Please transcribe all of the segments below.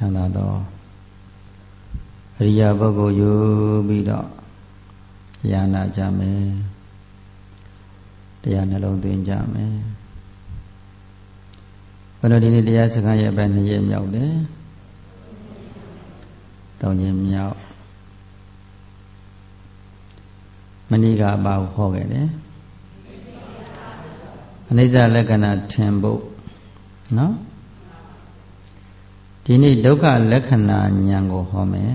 မ်းသာသောအရိယာပုဂ္ဂိုလ်ယူပြီးတော့တရားနာကြမယ်တရားနှလုံးသွင်းကြမယ်ဘုရားဒီနေ့တရားစခန်းရဲ့အပိုင်း2ရက်မြောက်တယ်3ရက်မြောက်မနေ့ကဘာကိုဟောခဲ့တယ်အနိစ္စလက္ခဏာထင်ဖို့နော်ဒီနေ့ဒုက္ခလက္ခဏာဉာဏ်ကိုဟောမယ်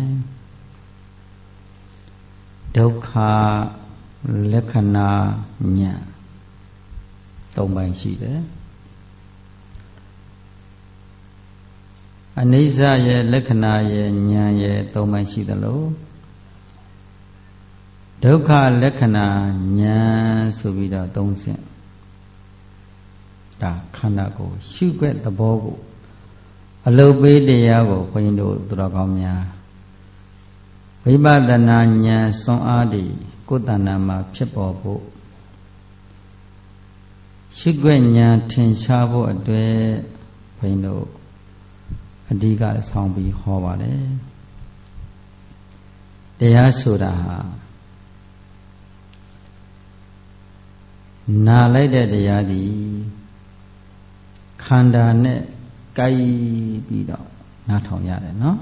ဒုက္ခလက္ခဏာဉာဏ်3ပိုင်းရှိတယ်အနိစ္စရဲ့လက္ခဏာရဲ့ဉာဏ်ရဲ့3ပိုင်းရှိသလိုဒုက္ခလက္ခဏာဉာဏ်ဆိုပြီးတော့3ဆင့်ဒါခန္ဓာကိုရှုွက်သဘောကိုအလုတ်ပေးတရားကိုဘုန်းကြီးတို့သူတော်ကောင်းများဝိပဿနာဉာဏ်စွမ်းအားတွေကိုယ်တဏ္ဍာမှာဖြစ်ပေါ်ဖို့ရှုွက်ဉာဏ်ထင်ရှားဖို့အတွက်ဘုန်းကြီးတို့အဓိကဆောင်ပြီးဟောပါတယ်တရားဆိုတာဟာနာလိုက်တဲ့တရားသည်ခန္ဓာနဲ့ကိုက်ပြီးတော့နားထောင်ရတယ်နော်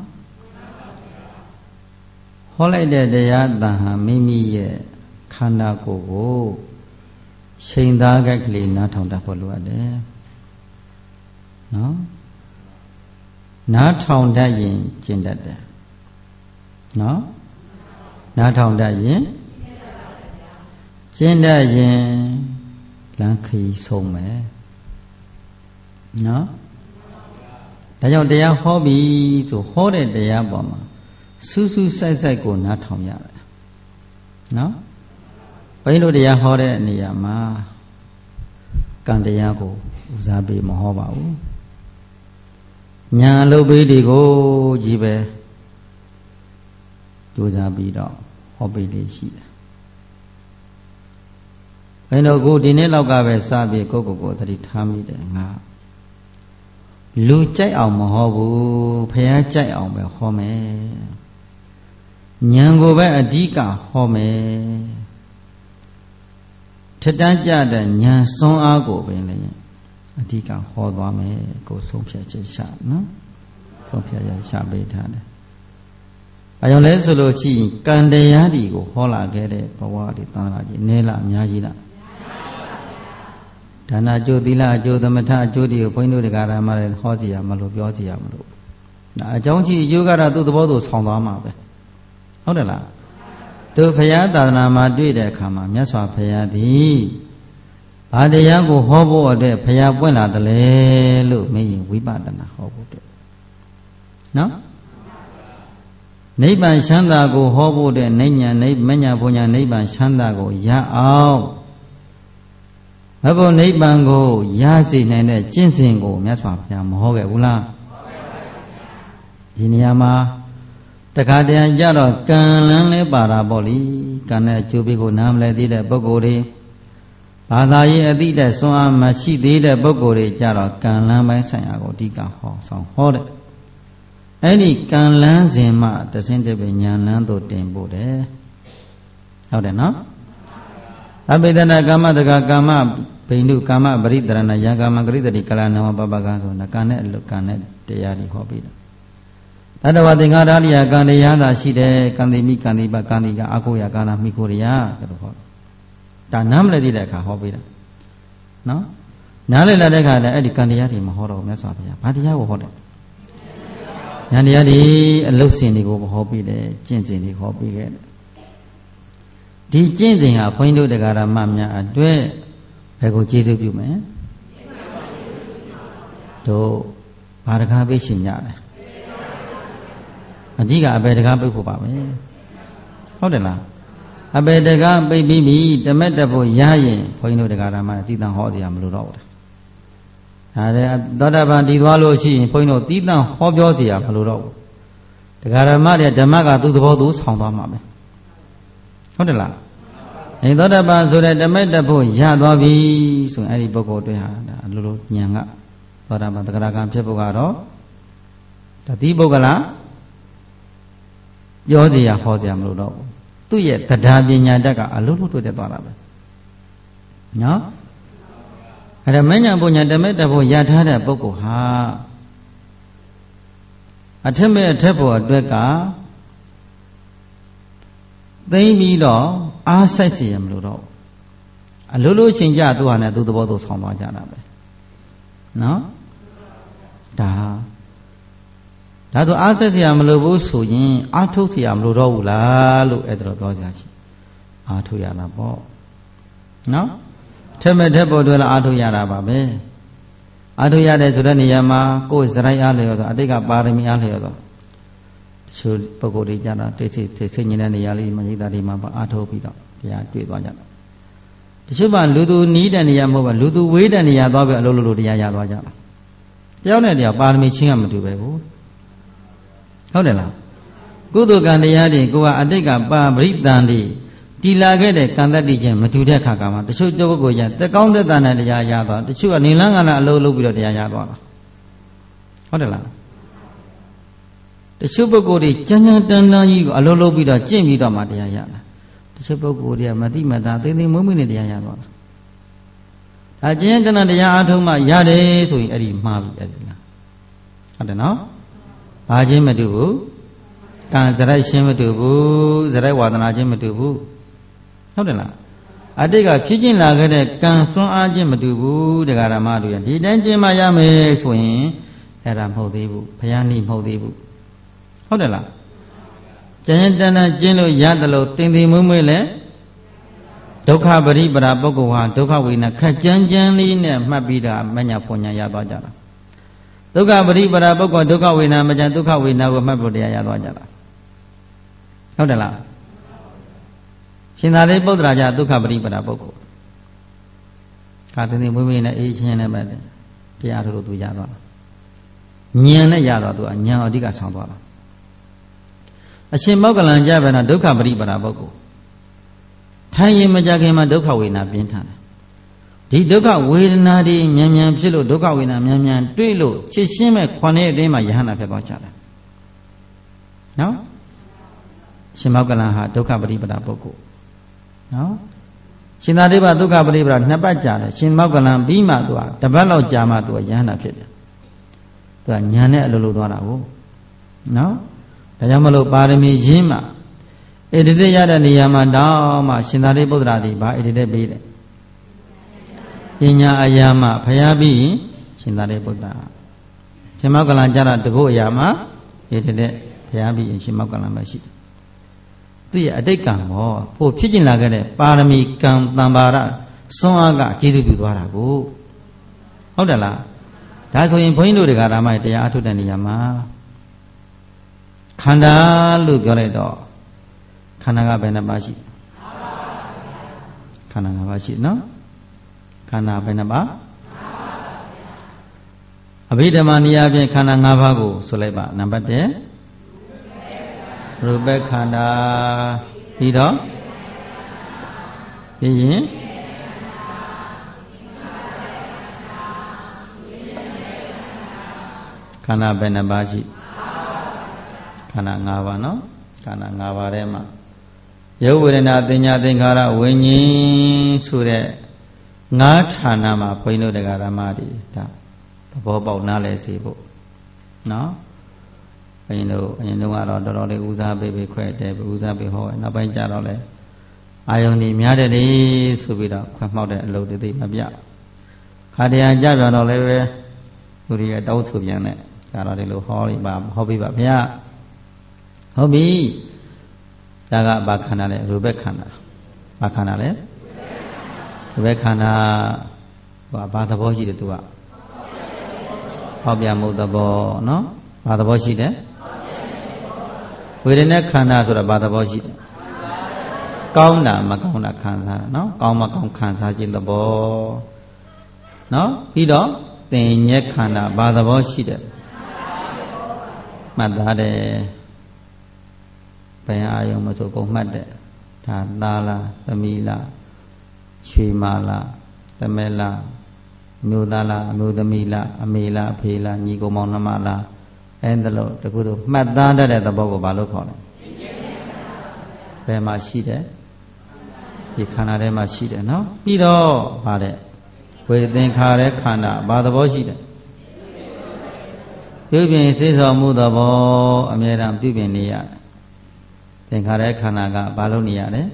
ဟောလိုက်တဲ့တရားတန်ဟာမိမိရဲ့ခန္ဓာကိုယ်ကိုချိန်သားကကလေးနားထောင်တတ်ဖို့လိုအပ်တယ်နော်နားထောင်တတ်ရင်ကျင့်တတ်တယ်နော်နားထောင်တတ်ရင်ကျင့်တတ်ရင်လမ်းခရီးဆုံးမယ်နော်ဒါကြောင့်တရားဟောပြီဆိုဟောတဲ့တရားပေါ်မှာစူးစူးစိုက်စိုက်ကိုနားထောင်ရတယ်နော်ဘုန်းကြီးတို့တရားဟောတဲ့နေရာမှာကံတရားကိုဦးစားပေးမဟောပါဘူးညာအလုပ်ပေးတွေကိုကြီးပဲကြိုးစားပြီးတော့ဟောပေးလေးရှိတယ်ဘယ်တော့ကိုဒီနေ့လောက်ကပဲစပြီးကိုယ့်ကိုယ်သတိထားမိတယ်ငါလူကြိုက်အောင်မဟောဘူးဖះကြိုက်အောင်ပဲဟောမယ်ဉာဏ်ကိုပဲအဓိကဟောမယ်ထက်တန်းကြတဲ့ဉာဏ်စွမ်းအားကိုပဲလေအဓိကဟောသွားမယ်ကိုဆုံးဖြတ်ချက်ရှာနော်ဆုံးဖြတ်ရရှာပေးထားတယ်။ဘာကြောင့်လဲဆိုလို့ရှိရင်ကံတရားတွေကိုဟောလာခဲ့တဲ့ဘဝတွေတန်လာကြီးနဲလားအများကြီးလားဒါနအကျိုးသီလအကျိုးသမထအကျိုးတွေကိုဘုန်းကြီးတို့တရားဓမ္မတွေဟောစီရမလို့ပြောစီရမလို့ဒါအကြောင်းကြီးအကျိုးကတော့သူ့သဘောသူဆောင်သွားမှာပဲဟုတ်တယ်လားတို့ဘုရားသာသနာမှာတွေ့တဲ့အခါမှာမြတ်စွာဘုရားသည်ဘာတရားကိုဟောဖို့အတွက်ဘုရားပွင့်လာတယ်လေလို့မေးရင်ဝိပဿနာဟောဖို့အတွက်နော်နိဗ္ဗာန်ချမ်းသာကိုဟောဖို့အတွက်မဉ္ဇဉ်ဘုံညာနိဗ္ဗာန်ချမ်းသာကိုရအောင်ဘဘုနိဗ္ဗာန်ကိုရစေနိုင်တဲ့ကျင့်စဉ်ကိုမြတ်စွာဘုရားမဟောခဲ့ဘူးလားဒီနေရာမှာတခါတည်းကြတော့ကံလန်းလဲပါတာပေါ့လေကံနဲ့အကျိုးပေးကိုနားမလဲသေးတဲ့ပုဂ္ဂိုလ်တွေဘာသာရေးအသိတဲ့စွမ်းအားမရှိသေးတဲ့ပုဂ္ဂိုလ်တွေကြတော့ကံလန်းပိုင်းဆိုင်ရာကိုအဓိကဟောတဲ့အဲ့ဒီကံလန်းစဉ်မှတဆင့်တပညာလန်းသို့တင်ဖို့တယ်ဟုတ်တယ်နော်အဘိဓနာကာမတကကာမဘိန္ဒုကာမပရိတရဏယံကာမဂရိတတိကလနဝပပကဆိုတာကံနဲ့အလုကံနဲ့တရားတွေဟောပြီးတာတတဝသင်္ခါရလိယကံတရားသာရှိတယ်ကံတိမိကံတိပကံတိကအကုယကာနာမိခိုရိယဒါဟောဒါနားမလည်သေးတဲ့အခါဟောပေးတာနော်နားလည်လာတဲ့အခါလည်းအဲ့ဒီကံတရားတွေမဟောတော့မြတ်စွာဘုရားဘာတရားကိုဟောတယ်ဉာဏ်တရားတွေအလုစဉ်တွေကိုဟောပေးတယ်ကျင့်စဉ်တွေဟောပေးခဲ့တယ်ဒီကျင့်စဉ်ဟာဘုန်းကြီးတို့တရားဓမ္မများအတွက်ဘယ်ကိုကျေးဇူးပြုမယ်တို့ဘာတကားပိတ်ရှင်ကြတယ်အကြီးကအဘယ်တကားပိတ်ဖို့ပါပဲဟုတ်တယ်လားအဘယ်တကားပိတ်ပြီးပြီတမက်တဖို့ရရင်ဘုန်းကြီးတို့တရားဓမ္မသီးသန့်ဟောစရာမလိုတော့ဘူးဒါတဲ့သောတာပန်တည်သွားလို့ရှိရင်ဘုန်းကြီးတို့သီးသန့်ဟောပြောစရာမလိုတော့ဘူးတရားဓမ္မတွေဓမ္မကသူ့သဘောသူဆောင်သွားမှာပဲဟုတ်တယ်လားအဲသောတာပန်ဆိုတဲ့တမက်တဖို့ရသွားပြီဆိုရင်အဲ့ဒီပုဂ္ဂိုလ်တွေဟာဒါအလိုလိုဉာဏ်ကသောတာပန်တဂရကံဖြစ်ဖို့ကတော့ဒီပုဂ္ဂလာပြောစရာဟောစရာမလိုတော့ဘူးသူ့ရဲ့တရားပညာတတ်ကအလုံးလုံးတိုးတက်သွားတာပဲနော်အဲ့ဒါမဉ္ဇဉ်ပညာဓမ္မတဖို့ရထားတဲ့ပုဂ္ဂိုလ်ဟာအထက်မဲ့အထက်ဖို့အတွက်ကသိမ့်ပြီးတော့အားစိုက်စီရမလို့တော့အလိုလိုချိန်ကြသူဟာနဲ့သူသဘောသူဆောင်သွားကြတာပဲနော်ဒါဆိုအားစိုက်စီရမလို့ဘူးဆိုရင်အားထုတ်စီရမလို့တော့ဘူးလားလို့အဲ့ဒါတော့ပြောကြချင်အားထုတ်ရတာပေါ့နော်ထက်မဲ့ထက်ဖို့အတွက်လည်းအားထုတ်ရတာပါပဲအားထုတ်ရတယ်ဆိုတဲ့နေရာမှာကိုယ်စရိုက်အားလျော်တော့အတိတ်ကပါရမီအားလျော်တော့ချို့ပုဂ္ဂိုလ်တွေကြတော့တိတ်ဆိတ်နေတဲ့နေရာလေးမှာရိတာတွေမှာအားထုတ်ပြီးတော့တရားတွေ့သွားကြတာတချို့ကလူသူနီးတဲ့နေရာမဟုတ်ပါလူသူဝေးတဲ့နေရာသွားပြီးအလုပ်လုပ်တရားရသွားကြတာတယောက်နဲ့တယောက်ပါရမီချင်းကမတူပဲဘူးဟုတ်တယ်လားကုသိုလ်ကံတရားတွေကိုကအတိတ်ကပါပရိသန်တွေတီလာခဲ့တဲ့ကံတတ်တိချင်းမတူတဲ့ခါကမှတချို့ပုဂ္ဂိုလ်ရတက်ကောင်းတဲ့တန်တဲ့တရားရသွားတချို့ကနေလန်းကလာအလုပ်လုပ်ပြီးတော့တရားရသွားတာဟုတ်တယ်လားတချို့ပုဂ္ဂိုလ်တွေကြမ်းကြမ်းတမ်းတမ်းကြီးကိုအလုပ်လုပ်ပြီးတော့ကျင့်ပြီးတော့မှတရားရတာတချို့ပုဂ္ဂိုလ်တွေကမတိမတာသိသိမွေးမွေးနဲ့တရားရသွားတာဒါကျင့်တဏတရားအထုံးမှရတယ်ဆိုရင်အဲ့ဒီမှားပြီအဲ့ဒီလားဟုတ်တယ်နော်ဘာချင်းမတူဘူးကံစရိုက်ရှင်းမတူဘူးစရိုက်ဝါဒနာချင်းမတူဘူးဟုတ်တယ်လားအတိတ်ကဖြစ်ကျင်လာခဲ့တဲ့ကံစွမ်းအားချင်းမတူဘူးတရားဓမ္မတို့ရဒီတိုင်းကျင့်မှရမယ်ဆိုရင်အဲ့ဒါမဟုတ်သေးဘူးဘုရားနည်းမဟုတ်သေးဘူးဟုတ်တယ်လားကျန်တဏ္ဍကျင့်လို့ရတယ်လို့တင်တင်မွေးမွေးလဲဒုက္ခပရိပရာပုဂ္ဂိုလ်ဟာဒုက္ခဝေဒနာခက်ကြမ်းကြမ်းလေးနဲ့မှတ်ပြီးတာမညာဖွညာရသွားကြတာဒုက္ခပရိပရာပုဂ္ဂိုလ်ဒုက္ခဝေဒနာမကြဒုက္ခဝေဒနာကိုမှတ်ဖို့တရားရသွားကြတာဟုတ်တယ်လားရှင်သာရိပုတ္တရာကြဒုက္ခပရိပရာပုဂ္ဂိုလ်ခါတင်တင်မွေးမွေးနဲ့အေးချင်းနဲ့ပဲတရားထုတ်လို့သူရသွားတာဉာဏ်နဲ့ရတော့သူကဉာဏ်အဓိကဆောင်သွားတာအရှင်မောက္ကလံကြပဲတော့ဒုက္ခပရိပရာပုဂ္ဂိုလ်ထိုင်ရင်မကြခင်မှာဒုက္ခဝေဒနာပြင်းထန်တယ်ဒီဒုက္ခဝေဒနာတွေမြန်မြန်ဖြစ်လို့ဒုက္ခဝေဒနာမြန်မြန်တွေ့လို့ချစ်ရှင်းမဲ့ခွန်ရဲ့အတွင်းမှာယဟနာဖြစ်သွားကြတယ်နော်ရှင်မောက္ကလံဟာဒုက္ခပရိပရာပုဂ္ဂိုလ်နော်ရှင်သာရိပုတ္တဒုက္ခပရိပရာ2ပတ်ကြာတယ်ရှင်မောက္ကလံပြီးမှသူကတပတ်လောက်ကြာမှသူကယဟနာဖြစ်တယ်သူကညာနဲ့အလိုလိုသွားတာကိုနော်ဒါကြောင့်မလို့ပါရမီရင်းမှဣတိတေရတဲ့နေရာမှာတောင်းမှရှင်သာရိပုတ္တရာဒီဘာဣတိတေပေးတယ်ပညာအရာမှဖျားပြီးရှင်သာရိပုတ္တရာရှင်မောက္ကလံကြတာတကုတ်အရာမှဣတိတေဖျားပြီးရှင်မောက္ကလံပဲရှိတယ်သူရဲ့အတိတ်ကံမောဖို့ဖြစ်ကျင်လာခဲ့တဲ့ပါရမီကံတံပါရစွမ်းအားကကျေးဇူးပြုသွားတာကိုဟုတ်တယ်လားဒါဆိုရင်ဘုန်းကြီးတို့တရားဓမ္မတရားအထုတ်တဲ့နေရာမှာခန္ဓာလို့ပြောလိုက်တော့ခန္ဓာကဘယ်နှပါးရှိခန္ဓာ၅ပါးရှိနော်ခန္ဓာဘယ်နှပါးအဘိဓမ္မာနည်းအားဖြင့်ခန္ဓာ၅ပါးကိုဆိုလိုက်ပါနံပါတ်1ရူပခန္ဓာပြီးတော့ပြီးရင်ခန္ဓာဘယ်နှပါးရှိခန္ဓာ၅ပါးနော်ခန္ဓာ၅ပါးထဲမှာရုပ်ဝေဒနာသင်ညာသင်္ခါရဝိညာဉ်ဆိုတဲ့၅ဌာနမှာဘုန်းကြီးတို့တရားဓမ္မတွေဒါသဘောပေါက်နားလည်စေဖို့နော်ဘုန်းကြီးတို့အရင်တုန်းကတော့တော်တော်လေးဦးစားပေးခွဲတယ်ဦးစားပေးဟောနောက်ပိုင်းကျတော့လေအာယုန်ကြီးများတယ်လေဆိုပြီးတော့ခွဲမှောက်တဲ့အလုပ်တွေသိမပြခါတရားကြပြန်တော့လည်းပဲသူတွေကတောင်းဆိုပြန်တဲ့ဒါတော့ဒီလိုဟောပြီးပါဟောပြီးပါဗျာဟုတ်ပြီဒါကဘာခန္ဓာလဲရူပခန္ဓာဘာခန္ဓာလဲရူပခန္ဓာဘာသဘောရှိတယ်သူကဟောပြမှုသဘောနော်ဘာသဘောရှိတယ်ဝေဒနာခန္ဓာဆိုတာဘာသဘောရှိတယ်ကောင်းတာမကောင်းတာခံစားတာနော်ကောင်းမကောင်းခံစားခြင်းသဘောနော်ပြီးတော့သင်ညက်ခန္ဓာဘာသဘောရှိတယ်မှတ်သားတယ်ဘယ်အာယုံမဆိုကုန်မှတ်တယ်ဒါသားလားသမီးလားရွှေမလားသမက်လားမျိုးသားလားအမျိုးသမီးလားအမေလားအဖေလားညီကောင်မောင်နှမလားဒါလို့တကူတော့မှတ်သားတတ်တဲ့သဘောကိုဘာလို့ခေါ်လဲဘယ်မှာရှိတယ်ဒီခန္ဓာထဲမှာရှိတယ်နော်ပြီးတော့ဗါတဲ့ဝေသင်္ခါရခန္ဓာဘာသဘောရှိတယ်ပြုပြင်စေဆောင်မှုသဘောအမြဲတမ်းပြုပြင်နေရတယ်သင်္ခါရခန္ဓာကဘာလို့နေရလဲ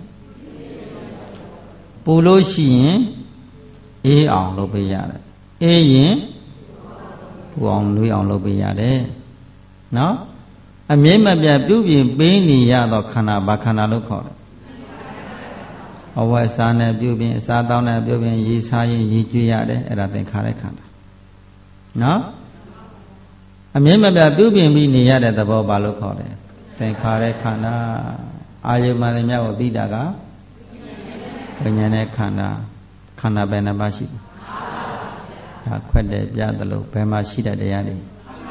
ပူလို့ရှိရင်အေးအောင်လုပ်ပေးရတယ်အေးရင်ပူအောင်လွေးအောင်လုပ်ပေးရတယ်နော်အမြဲမပြတ်ပြုပြင်ပေးနေရသောခန္ဓာဘာခန္ဓာလို့ခေါ်တယ်အဝတ်အစားနဲ့ပြုပြင်အစားတောင်းနဲ့ပြုပြင်ရေစားရင်ရေကျွေးရတယ်အဲ့ဒါသင်္ခါရခန္ဓာနော်အမြဲမပြတ်ပြုပြင်ပြီးနေရတဲ့သဘောဘာလို့ခေါ်တယ်သင်္ခါရခန္ဓာအာယုမှန်တဲ့မြတ်ကိုသိတာကဝိညာဉ်နဲ့ခန္ဓာခန္ဓာဘယ်နှပါးရှိလဲဒါခွက်တယ်ပြသလိုဘယ်မှာရှိတဲ့တရားတွေ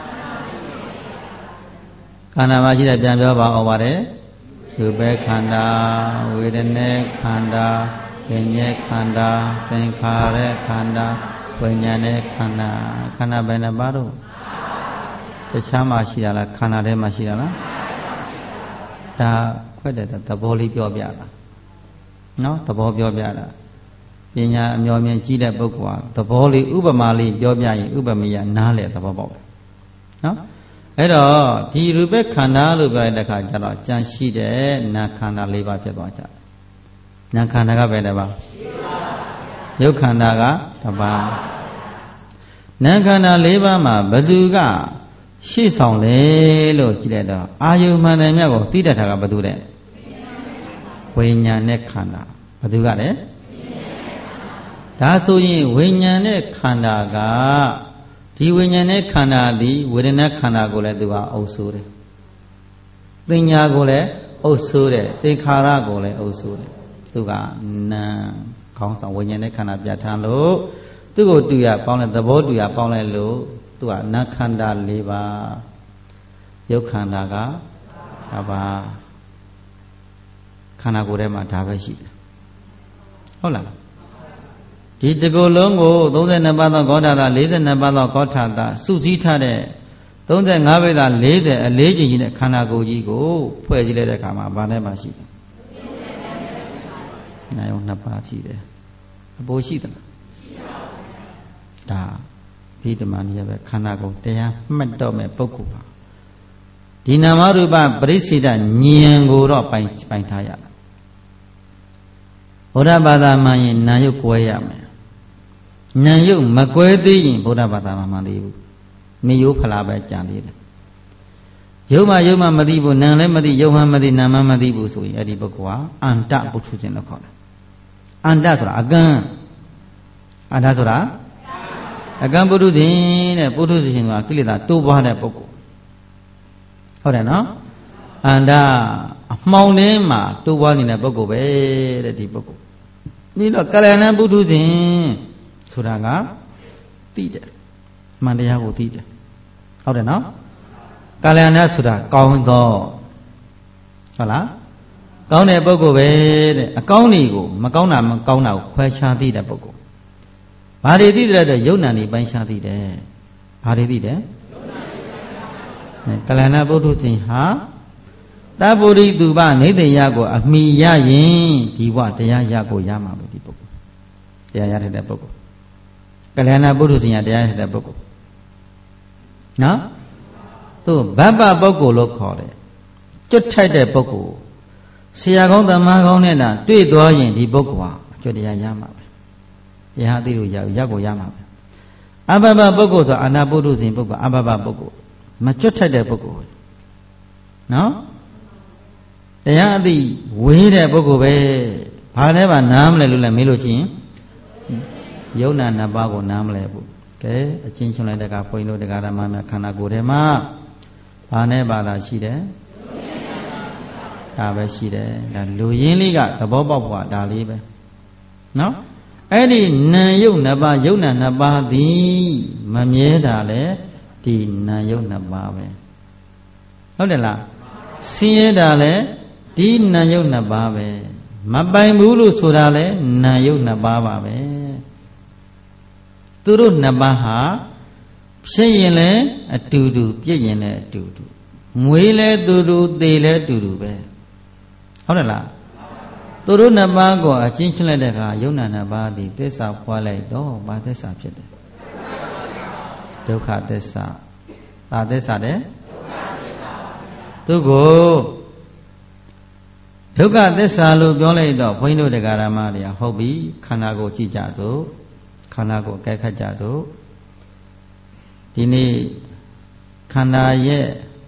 ခန္ဓာမှာရှိတဲ့ပြန်ပြောပါအောင်ပါတယ်ရူပခန္ဓာဝေဒနာခန္ဓာဉာဏ်ခန္ဓာသင်္ခါရခန္ဓာဝိညာဉ်နဲ့ခန္ဓာခန္ဓာဘယ်နှပါးတော့တခြားမှာရှိတာလားခန္ဓာထဲမှာရှိတာလားဒါခွက်တဲ့သဘောလေးပြောပြတာနော်သဘောပြောပြတာပညာအမျှော်မြင်ကြီးတဲ့ပုဂ္ဂိုလ်ဟာသဘောလေးဥပမာလေးပြောပြရင်ဥပမေယနားလေသဘောပေါက်တယ်နော်အဲ့တော့ဒီရူပခန္ဓာလို့ပြောတဲ့အခါကျတော့ကြံရှိတဲ့နာခန္ဓာ၄ပါးဖြစ်သွားကြတယ်နာခန္ဓာကဘယ်နှပါးရုပ်ခန္ဓာကတစ်ပါးနာခန္ဓာ၄ပါးမှာဘယ်သူကရှေ့ဆောင်လဲလို့ကြည့်လိုက်တော့အာယုမှန်တယ်မြတ်ကိုသိတတ်တာကဘယ်သူလဲဝိညာဉ်နဲ့ခန္ဓာဘယ်သူကလဲဒါဆိုရင်ဝိညာဉ်နဲ့ခန္ဓာကဒီဝိညာဉ်နဲ့ခန္ဓာသည်ဝေဒနာခန္ဓာကိုလည်းသူကအုပ်စိုးတယ်သင်ညာကိုလည်းအုပ်စိုးတယ်သင်္ခါရကိုလည်းအုပ်စိုးတယ်သူကနာခေါင်းဆောင်ဝိညာဉ်နဲ့ခန္ဓာပြဋ္ဌာန်းလို့သူ့ကိုတူရပေါင်းလိုက်သဘောတူရပေါင်းလိုက်လို့သူကနာခန္ဓာ၄ပါးရုပ်ခန္ဓာက5ပါးခန္ဓာကိုယ်ထဲမှာဒါပဲရှိတယ်ဟုတ်လားဒီတကူလုံးကို32ပါးသောဂေါထာတာ42ပါးသောဂေါထာတာစုစည်းထားတဲ့35ပိဿ40အလေးချိန်ကြီးတဲ့ခန္ဓာကိုယ်ကြီးကိုဖွဲ့စည်းလိုက်တဲ့အခါမှာဘာနဲ့မှရှိတယ်။နာယုံ2ပါးရှိတယ်။အပိုးရှိသလား။ရှိပါဘူး။ဒါဘိဓမ္မာနည်းပဲခန္ဓာကိုယ်တရားမှတ်တော့မဲ့ပုဂ္ဂိုလ်ပါ။ဒီနာမရူပပရိစ္ဆေဒဉာဏ်ကိုတော့ပိုင်ထားရတာ။ဘုရားဘာသာမှရင်နာယုတ်ကွဲရမယ်။နာယုတ်မကွဲသေးရင်ဘုရားဘာသာမှမသိဘူး။နေယုတ်ဖလားပဲကြံသေးတယ်။ယုတ်မှမသိဘူးနာလည်းမသိယုတ်မှမသိနာမှမသိဘူးဆိုရင်အဲ့ဒီပုဂ္ဂိုလ်ဟာအန္တပုထုဇဉ်လို့ခေါ်တယ်။အန္တဆိုတာအကန့်အန္တဆိုတာအကန့်ပုထုဇဉ်တဲ့ပုထုဇဉ်ကကိလေသာတိုးပွားတဲ့ပုဂ္ဂိုလ်ဟုတ်တယ်နော်အန္တအမှောင်ထဲမှာတိုးပွားနေတဲ့ပုဂ္ဂိုလ်ပဲတဲ့ဒီပုဂ္ဂိုလ်ဒီတော့ကလျာဏပုထုဇဉ်ဆိုတာကသိတယ်မှန်တရားကိုသိတယ်ဟုတ်တယ်နော်ကလျာဏဆိုတာကောင်းသောဟုတ်လားကောင်းတဲ့ပုဂ္ဂိုလ်ပဲတဲ့အကောင်းတွေကိုမကောင်းတာကိုခွဲခြားသိတဲ့ပုဂ္ဂိုလ်ဘာတွေသိတဲ့အတွက်ယုံနာနေပိုင်းခြားသိတယ်ဘာတွေသိတယ်ကလျာဏပုထုဇဉ်ဟာတပုရိတုပနေတယကိုအမိရရင်ဒီဘဝတရားရကိုရမှာပဲဒီပုဂ္ဂိုလ်တရားရတဲ့ပုဂ္ဂိုလ်ကလျာဏပုထုဇဉ်ကတရားရတဲ့ပုဂ္ဂိုလ်နော်သူဗဗ္ဗပုဂ္ဂိုလ်လို့ခေါ်တယ်ကျွတ်ထိုက်တဲ့ပုဂ္ဂိုလ်ဆရာကောင်းသမားကောင်းနဲ့တာတွေ့သွားရင်ဒီပုဂ္ဂိုလ်ဟာအကျွတ်တရားရမှာပဲတရားအသိလို့ရကိုရမှာပဲအဘဘပုဂ္ဂိုလ်ဆိုအာနာပုထုဇဉ်ပုဂ္ဂိုလ်အဘဘပုဂ္ဂိုလ်မကျွတ်ထိုက်တဲ့ပုဂ္ဂိုလ်နော်တရားအသိဝေးတဲ့ပုဂ္ဂိုလ်ပဲဘာနဲ့မှနားမလဲလို့လည်းမေးလို့ရှိရင်ယုံနာနှစ်ပါးကိုနားမလဲဘူးကဲအချင်းချင်းလိုက်တဲ့ကဘုန်းကြီးတို့တရားဓမ္မများခန္ဓာကိုယ်ထဲမှာဘာနဲ့ဘာသာရှိတယ်ဒါပဲရှိတယ်ဒါလူရင်းလေးကသဘောပေါက်ဖို့ဒါလေးပဲနော်အဲ့ဒီနာယုတ်နှစ်ပါးယုံနာနှစ်ပါးသည်မမြဲတာလေဒီနာယုတ်နှစ်ပါးပဲဟုတ်တယ်လားဆင်းရဲတာလေဒီနာယုတ်နှစ်ပါးပဲမပိုင်ဘူးလို့ဆိုတာလေနာယုတ်နှစ်ပါးပါပဲသူတို့နှစ်ပါးဟာဖြစ်ရင်လည်းအတူတူပြည့်ရင်လည်းအတူတူမွေးလည်းတူတူသေလည်းတူတူပဲဟုတ်တယ်လားသူတို့နှစ်ပါးကိုအချင်းချင်းလိုက်တဲ့အခါယုံနာနှစ်ပါးသည်သစ္စာဖွာလိုက်တော့ဘာသစ္စာဖြစ်တယ်ဒုက္ခသစ္စာဘာသစ္စာလဲသူကိုဒုက္ခသစ္စာလို့ပြောလိုက်တော့ဘုန်းကြီးတို့တရားဓမ္မတွေဟုတ်ပြီခန္ဓာကိုယ်ကြည့်ကြစို့ခန္ဓာကိုယ်ကြိုက်ခတ်ကြစို့ဒီနေ့ခန္ဓာရဲ့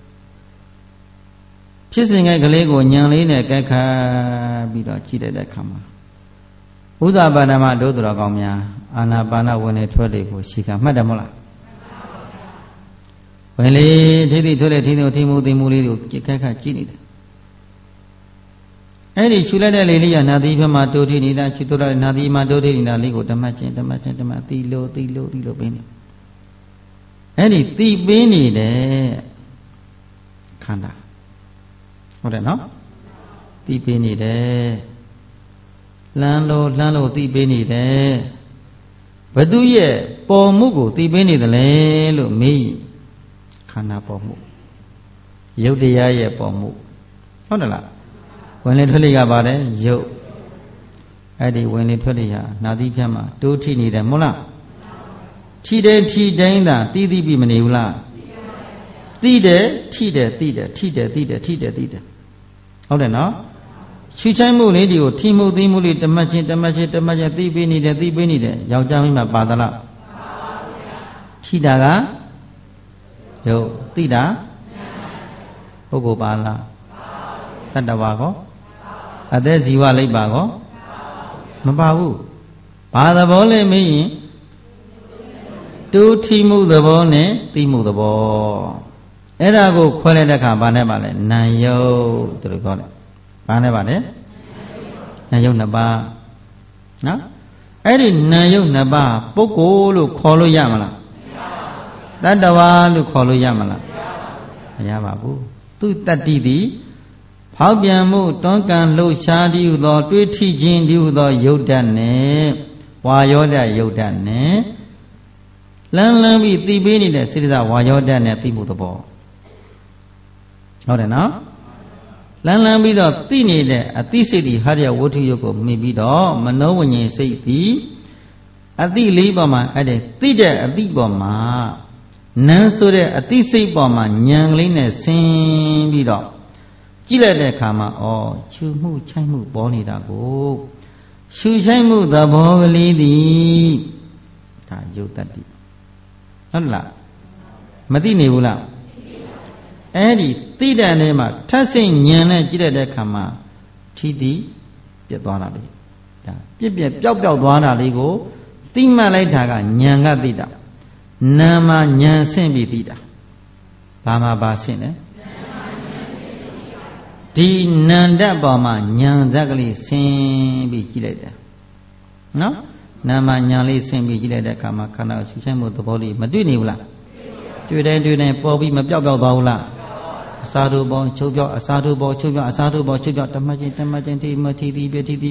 ဖြစ်စဉ်ကလေးကိုညံလေးနဲ့ကြိုက်ခတ်ပြီးတော့ကြည့်တဲ့အခါမှာဥဒ္ဒပါဒမဒုတော်ကောင်းများအာနာပါနဝင်နေထွက်လေကိုရှိကမှတ်တယ်မဟုတ်လားဝင်လေထိတိထွက်လေထိတိထိမှုသိမှုလေးကိုကြိုက်ခတ်ကြည့်နေတယ်အဲ့ဒီရှုလိုက်တဲ့လေလေးကနာသီဘက်မှာတိုးထိနေတာရှုတော့တဲ့နာသီမှာတိုးထိနေတာလေးကိုဓမ္မချင်းသီလို့ပင်းနေအဲ့ဒီသီပင်းနေတဲ့ခန္ဓာဟုတ်တယ်နော်သီပင်းနေတယ်လှမ်းလို့သီပင်းနေတယ်ဘသူရဲ့ပေါ်မှုကိုသီပင်းနေတယ်လေလို့မေးခန္ဓာပေါ်မှုယုတ်တရားရဲ့ပေါ်မှုဟုတ်တယ်လားဝင်လေထွက်လေကပါတယ်ယုတ်အဲ့ဒီဝင်လေထွက်လေဟာနာသီဖြတ်မှာတိုးထိနေတယ်မဟုတ်လားထိတယ်ထိတိုင်းသာတီးပြီးမနေဘူးလားသိတယ်ထိတယ်ဟုတ်တယ်နော်ရှုချိုင်းမှုလေးဒီကိုထိမှုသိမှုလေးတမတ်ချင်းသိပြီးနေတယ်ယောက်ျားမိန်းမပါသလားထိတာကယုတ်သိတာပုဂ္ဂိုလ်ပါလားတတ္တဝါကောအသက်ဇီဝလိပ်ပါကောမပါဘူးဘာသဘောလဲမင်းရင်တူထိမှုသဘောနဲ့သိမှုသဘောအဲ့ဒါကိုခွဲလိုက်တဲ့အခါဘာနဲ့ပါလဲနာယုတ်သူတို့ခေါ်တယ်ဘာနဲ့ပါလဲနာယုတ်နှစ်ပါးနော်အဲ့ဒီနာယုတ်နှစ်ပါးပုဂ္ဂိုလ်လို့ခေါ်လို့ရမလားတတ္တဝါလို့ခေါ်လို့ရမလားမရပါဘူးသူတတ္တိသည်ဖောက်ပြန်မှုတွန်းကန်လှုပ်ရှားသည်ဟုသောတွေးထိခြင်းသည်ဟုသောယုတ်တတ်နဲ့ဝါယောတယုတ်တတ်နဲ့လန်းပြီးသိပေးနေတဲ့စိတ္တဝါယောတတ်နဲ့သိမှုသဘောဟုတ်တယ်နော်လန်းပြီးတော့သိနေတဲ့အသိစိတ်ဒီဟာရဝဋ္ထုယုတ်ကိုမိပြီးတော့မနောဝိညာဉ်စိတ်သည်အသိလေးပေါ်မှာအဲ့ဒါသိတဲ့အသိပေါ်မှာနန်းဆိုတဲ့အသိစိတ်ပေါ်မှာဉာဏ်ကလေးနဲ့ဆင်းပြီးတော့ကြည့်လိုက်တဲ့အခါမှာဩရှုမှုချိုက်မှုပေါ်နေတာကိုရှုချိုက်မှုသဘောကလေးသည်ဒါယုတ်တတ္တိဟုတ်လားမသိနေဘူးလားအဲ့ဒီသိတဲ့နေမှာထပ်ဆင့်ဉာဏ်နဲ့ကြည့်တဲ့အခါမှာထီးသည်ပြတ်သွားတာလေဒါပြက်ပျောက်သွားတာလေးကိုသိမှတ်လိုက်တာကဉာဏ်ကသိတာနာမှာဉာဏ်ဆင့်ပြီးသိတာဘာမှပါဆင့်လဲဒီနန္တပေါ်မှာဉာဏ်သက်ကလေးဆင်းပြီးကြည့်လိုက်တယ်နော်နာမဉာဏ်လေးဆင်းပြီးကြည့်လိုက်တဲ့အခါမှာခန္ဓာရှုရှိမှုသဘောလေးမတွေ့နေဘူးလားတွေ့တိုင်းပေါ်ပြီးမပြောက်သွားဘူးလားအစာတို့ပေါ်ချုပ်ပြောက်အစာတို့ပေါ်ချုပ်ပြောက်အစာတို့ပေါ်ချုပ်ပြောက်တမချင်းထိမထီသည်ပြဟော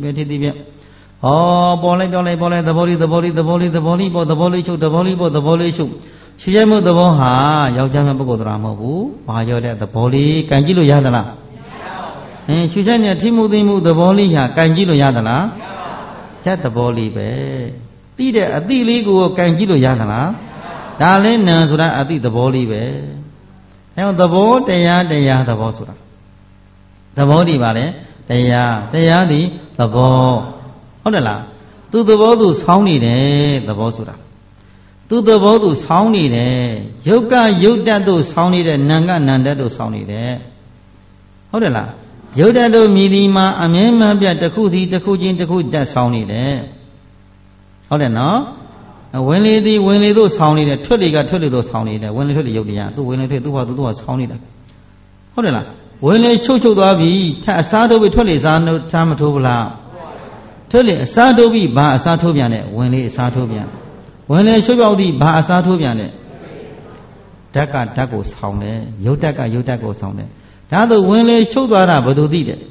ပေါ်လိုက်ပြောက်လိုက်သဘောလေးပေါ်သဘောလေးချုပ်ရှုရှိမှုသဘောဟာယောက်ျားမပုဂ္ဂိုလ်တော်မဟုတ်ဘူးဘာရောတဲ့သဘောလေးကန်ကြည့်လို့ရသလားရှုရှိတဲ့ထိမှုသိမှုသဘောလေးဟာကန်ကြည့်လို့ရသလားတဲ့သဘောလေးပဲသိတဲ့အသိလေးကိုကန်ကြည့်လို့ရသလားဒါလည်းနံဆိုတာအသိသဘောလေးပဲအဲသဘောတရားသဘောဆိုတာသဘောဒီပါလေတရားသည်သဘောဟုတ်တယ်လားသူသဘောသူဆောင်းနေတယ်သဘောဆိုတာသူသဘောသူဆောင်းနေတယ်ယုတ်ကယုတ်တတ်သူဆောင်းနေတဲ့နံကနံတတ်သူဆောင်းနေတယ်ဟုတ်တယ်လားယုတ်တတ်သူမြည်ဒီမှာအမြဲမှန်ပြတစ်ခုစီတစ်ခုချင်းတစ်ခုတက်ဆောင်းနေတယ်ဟုတ်တယ်နော်ဝင်လေသည်ဝင်လေတို့ဆောင်းနေတယ်ထွက်လေကထွက်လေတို့ဆောင်းနေတယ်ဝင်လေထွက်လေယုတ်တရားသူဝင်လေထွက်သူ့ဘာသူ့ဟာဆောင်းနေတယ်ဟုတ်တယ်လားဝင်လေချုပ်သွားပြီထအစားထိုးပြီးထွက်လေစားမထိုးဘူးလားထွက်လေအစားထိုးပြီးဘာအစားထိုးပြန်လဲဝင်လေအစားထိုးပြန်ဝင်လေချုပ်ပြောက်သည်ဘာအစားထိုးပြန်လဲဓာတ်ကဓာတ်ကိုဆောင်းတယ်ယုတ်ဓာတ်ကယုတ်ဓာတ်ကိုဆောင်းတယ်ဒါဆိုဝင်လေချုပ်သွားတာဘယ်သူသိတယ်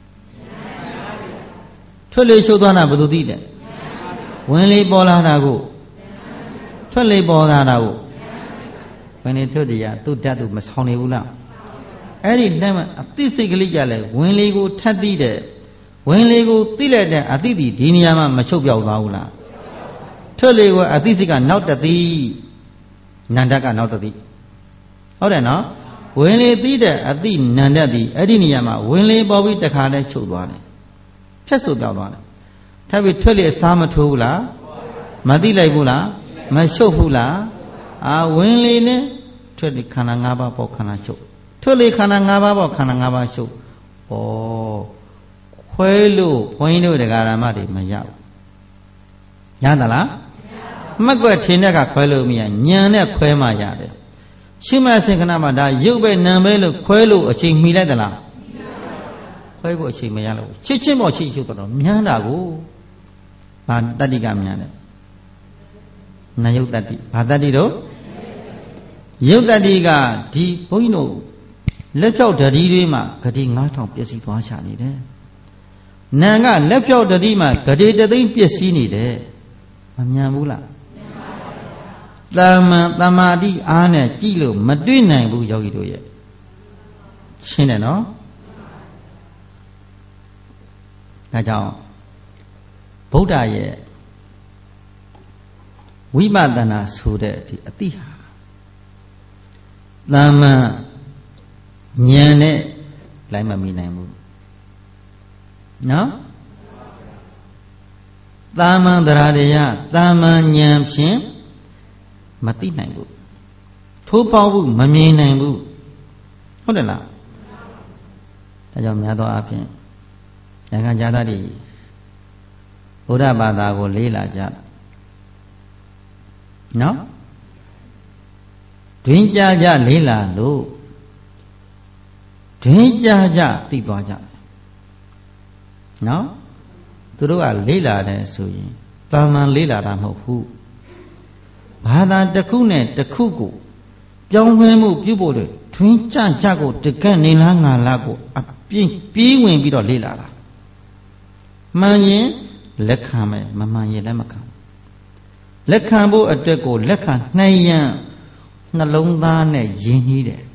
ထွက်လေချုပ်သွားတာဘယ်သူသိတယ်ဝင်လေပေါ်လာတာကိုထွက်လေပေါ်လာတာကိုဝင်လေထွက်တရားသူ့ဓာတ်သူမဆောင်နေဘူးလားအဲ့ဒီလက်မအသိစိတ်ကလေးကြလဲဝင်လေကိုထပ်သိတဲ့ဝင်လေကိုသိလိုက်တဲ့အသိဒီဒီနေရာမှာမချုပ်ပြောက်သွားဘူးလားထွက်လေကိုအသိစိတ်ကနောက်တသိနန္ဒကနောက်တသိဟုတ်တယ်နော်ဝင်လေသိတဲ့အသိနန္ဒတိအဲ့ဒီနေရာမှာဝင်လေပေါ်ပြီးတခါလဲချုပ်သွားတယ်ဖြတ်ဆို့ပြောက်သွားတယ်ထပ်ပြီးထွက်လေအစားမထိုးဘူးလားမသိလိုက်ဘူးလားမချုပ်ဘူးလားဝင်လေနဲ့ထွက်လေခန္ဓာ၅ပါးပေါ်ခန္ဓာချုပ်ထွက်လေခန္ဓာ၅ပါးပေါ်ခန္ဓာ၅ပါးချုပ်ဩခွဲလို့ဘုန်းကြီးတို့တရားဓမ္မတွေမရဘူးရသလားမကွက်ထင်တဲ့ကခွဲလို့မရညံနဲ့ခွဲမှရတယ်ရှိမစင်ခဏမှာဒါရုပ်ပဲနာပဲလို့ခွဲလို့အချိန်မှီလိုက်သလားခွဲဖို့အချိန်မရလို့ချစ်ချင်းပေါ်ချစ်ချုပ်တော့မြန်းတာကိုဘာတတ္တိကမြန်းတယ်နာယုတ်တတ္တိဘာတတ္တိတော့ယုတ်တတ္တိကဒီဘုန်းကြီးတို့လက်ဖြောက်ဓာတိတွေမှာဂတိ9000ပြည့်စည်သွားချနေတယ်နာကလက်ဖြောက်ဓာတိမှာဂတိတသိန်းပြည့်စည်နေတယ်မမြင်ဘူးလားတမာတိအားနဲ့ကြည့်လို့မတွေ့နိုင်ဘူးယောဂီတို့ရဲ့ရှင်းတယ်နော်ဒါကြောင့်ဗုဒ္ဓရဲ့ဝိပဿနာဆိုတဲ့ဒီအတိဟာသမ္မာဉာဏ်နဲ့လိုက်မမီနိုင်ဘူးနော်သမ္မာတရားတရားသမ္မာဉာဏ်ဖြင့်မသိနိုင်ဘူးထိုးပေါက်ဘူးမမြင်နိုင်ဘူးဟုတ်တယ်လားဒါကြောင့်များသောအားဖြင့်နိုင်ငံခြားသားတွေဘုရားဘာသာကိုလေးလာကြနော်တွင်ကြကြလေးလာလို့တွင်ကြကြသိသွားကြနော်သူတို့ကလေးလာတယ်ဆိုရင်တာမန်လေးလာတာမဟုတ်ဘူးဘာသာတစ်ခုနဲ့တစ်ခုကိုပြောင်းလဲမှုပြုဖို့လေတွင်ကြကြကိုတကက်နေလားငါလားကိုအပြင်းပြေးဝင်ပြီးတော့လေးလာတာမှန်ရင်လက်ခံမယ်မမှန်ရင်လက်မခံလက်ခံဖို့အတွက်ကိုလက်ခံနိုင်ရန်နှလုံးသားနဲ့ယဉ်နှီးတယ်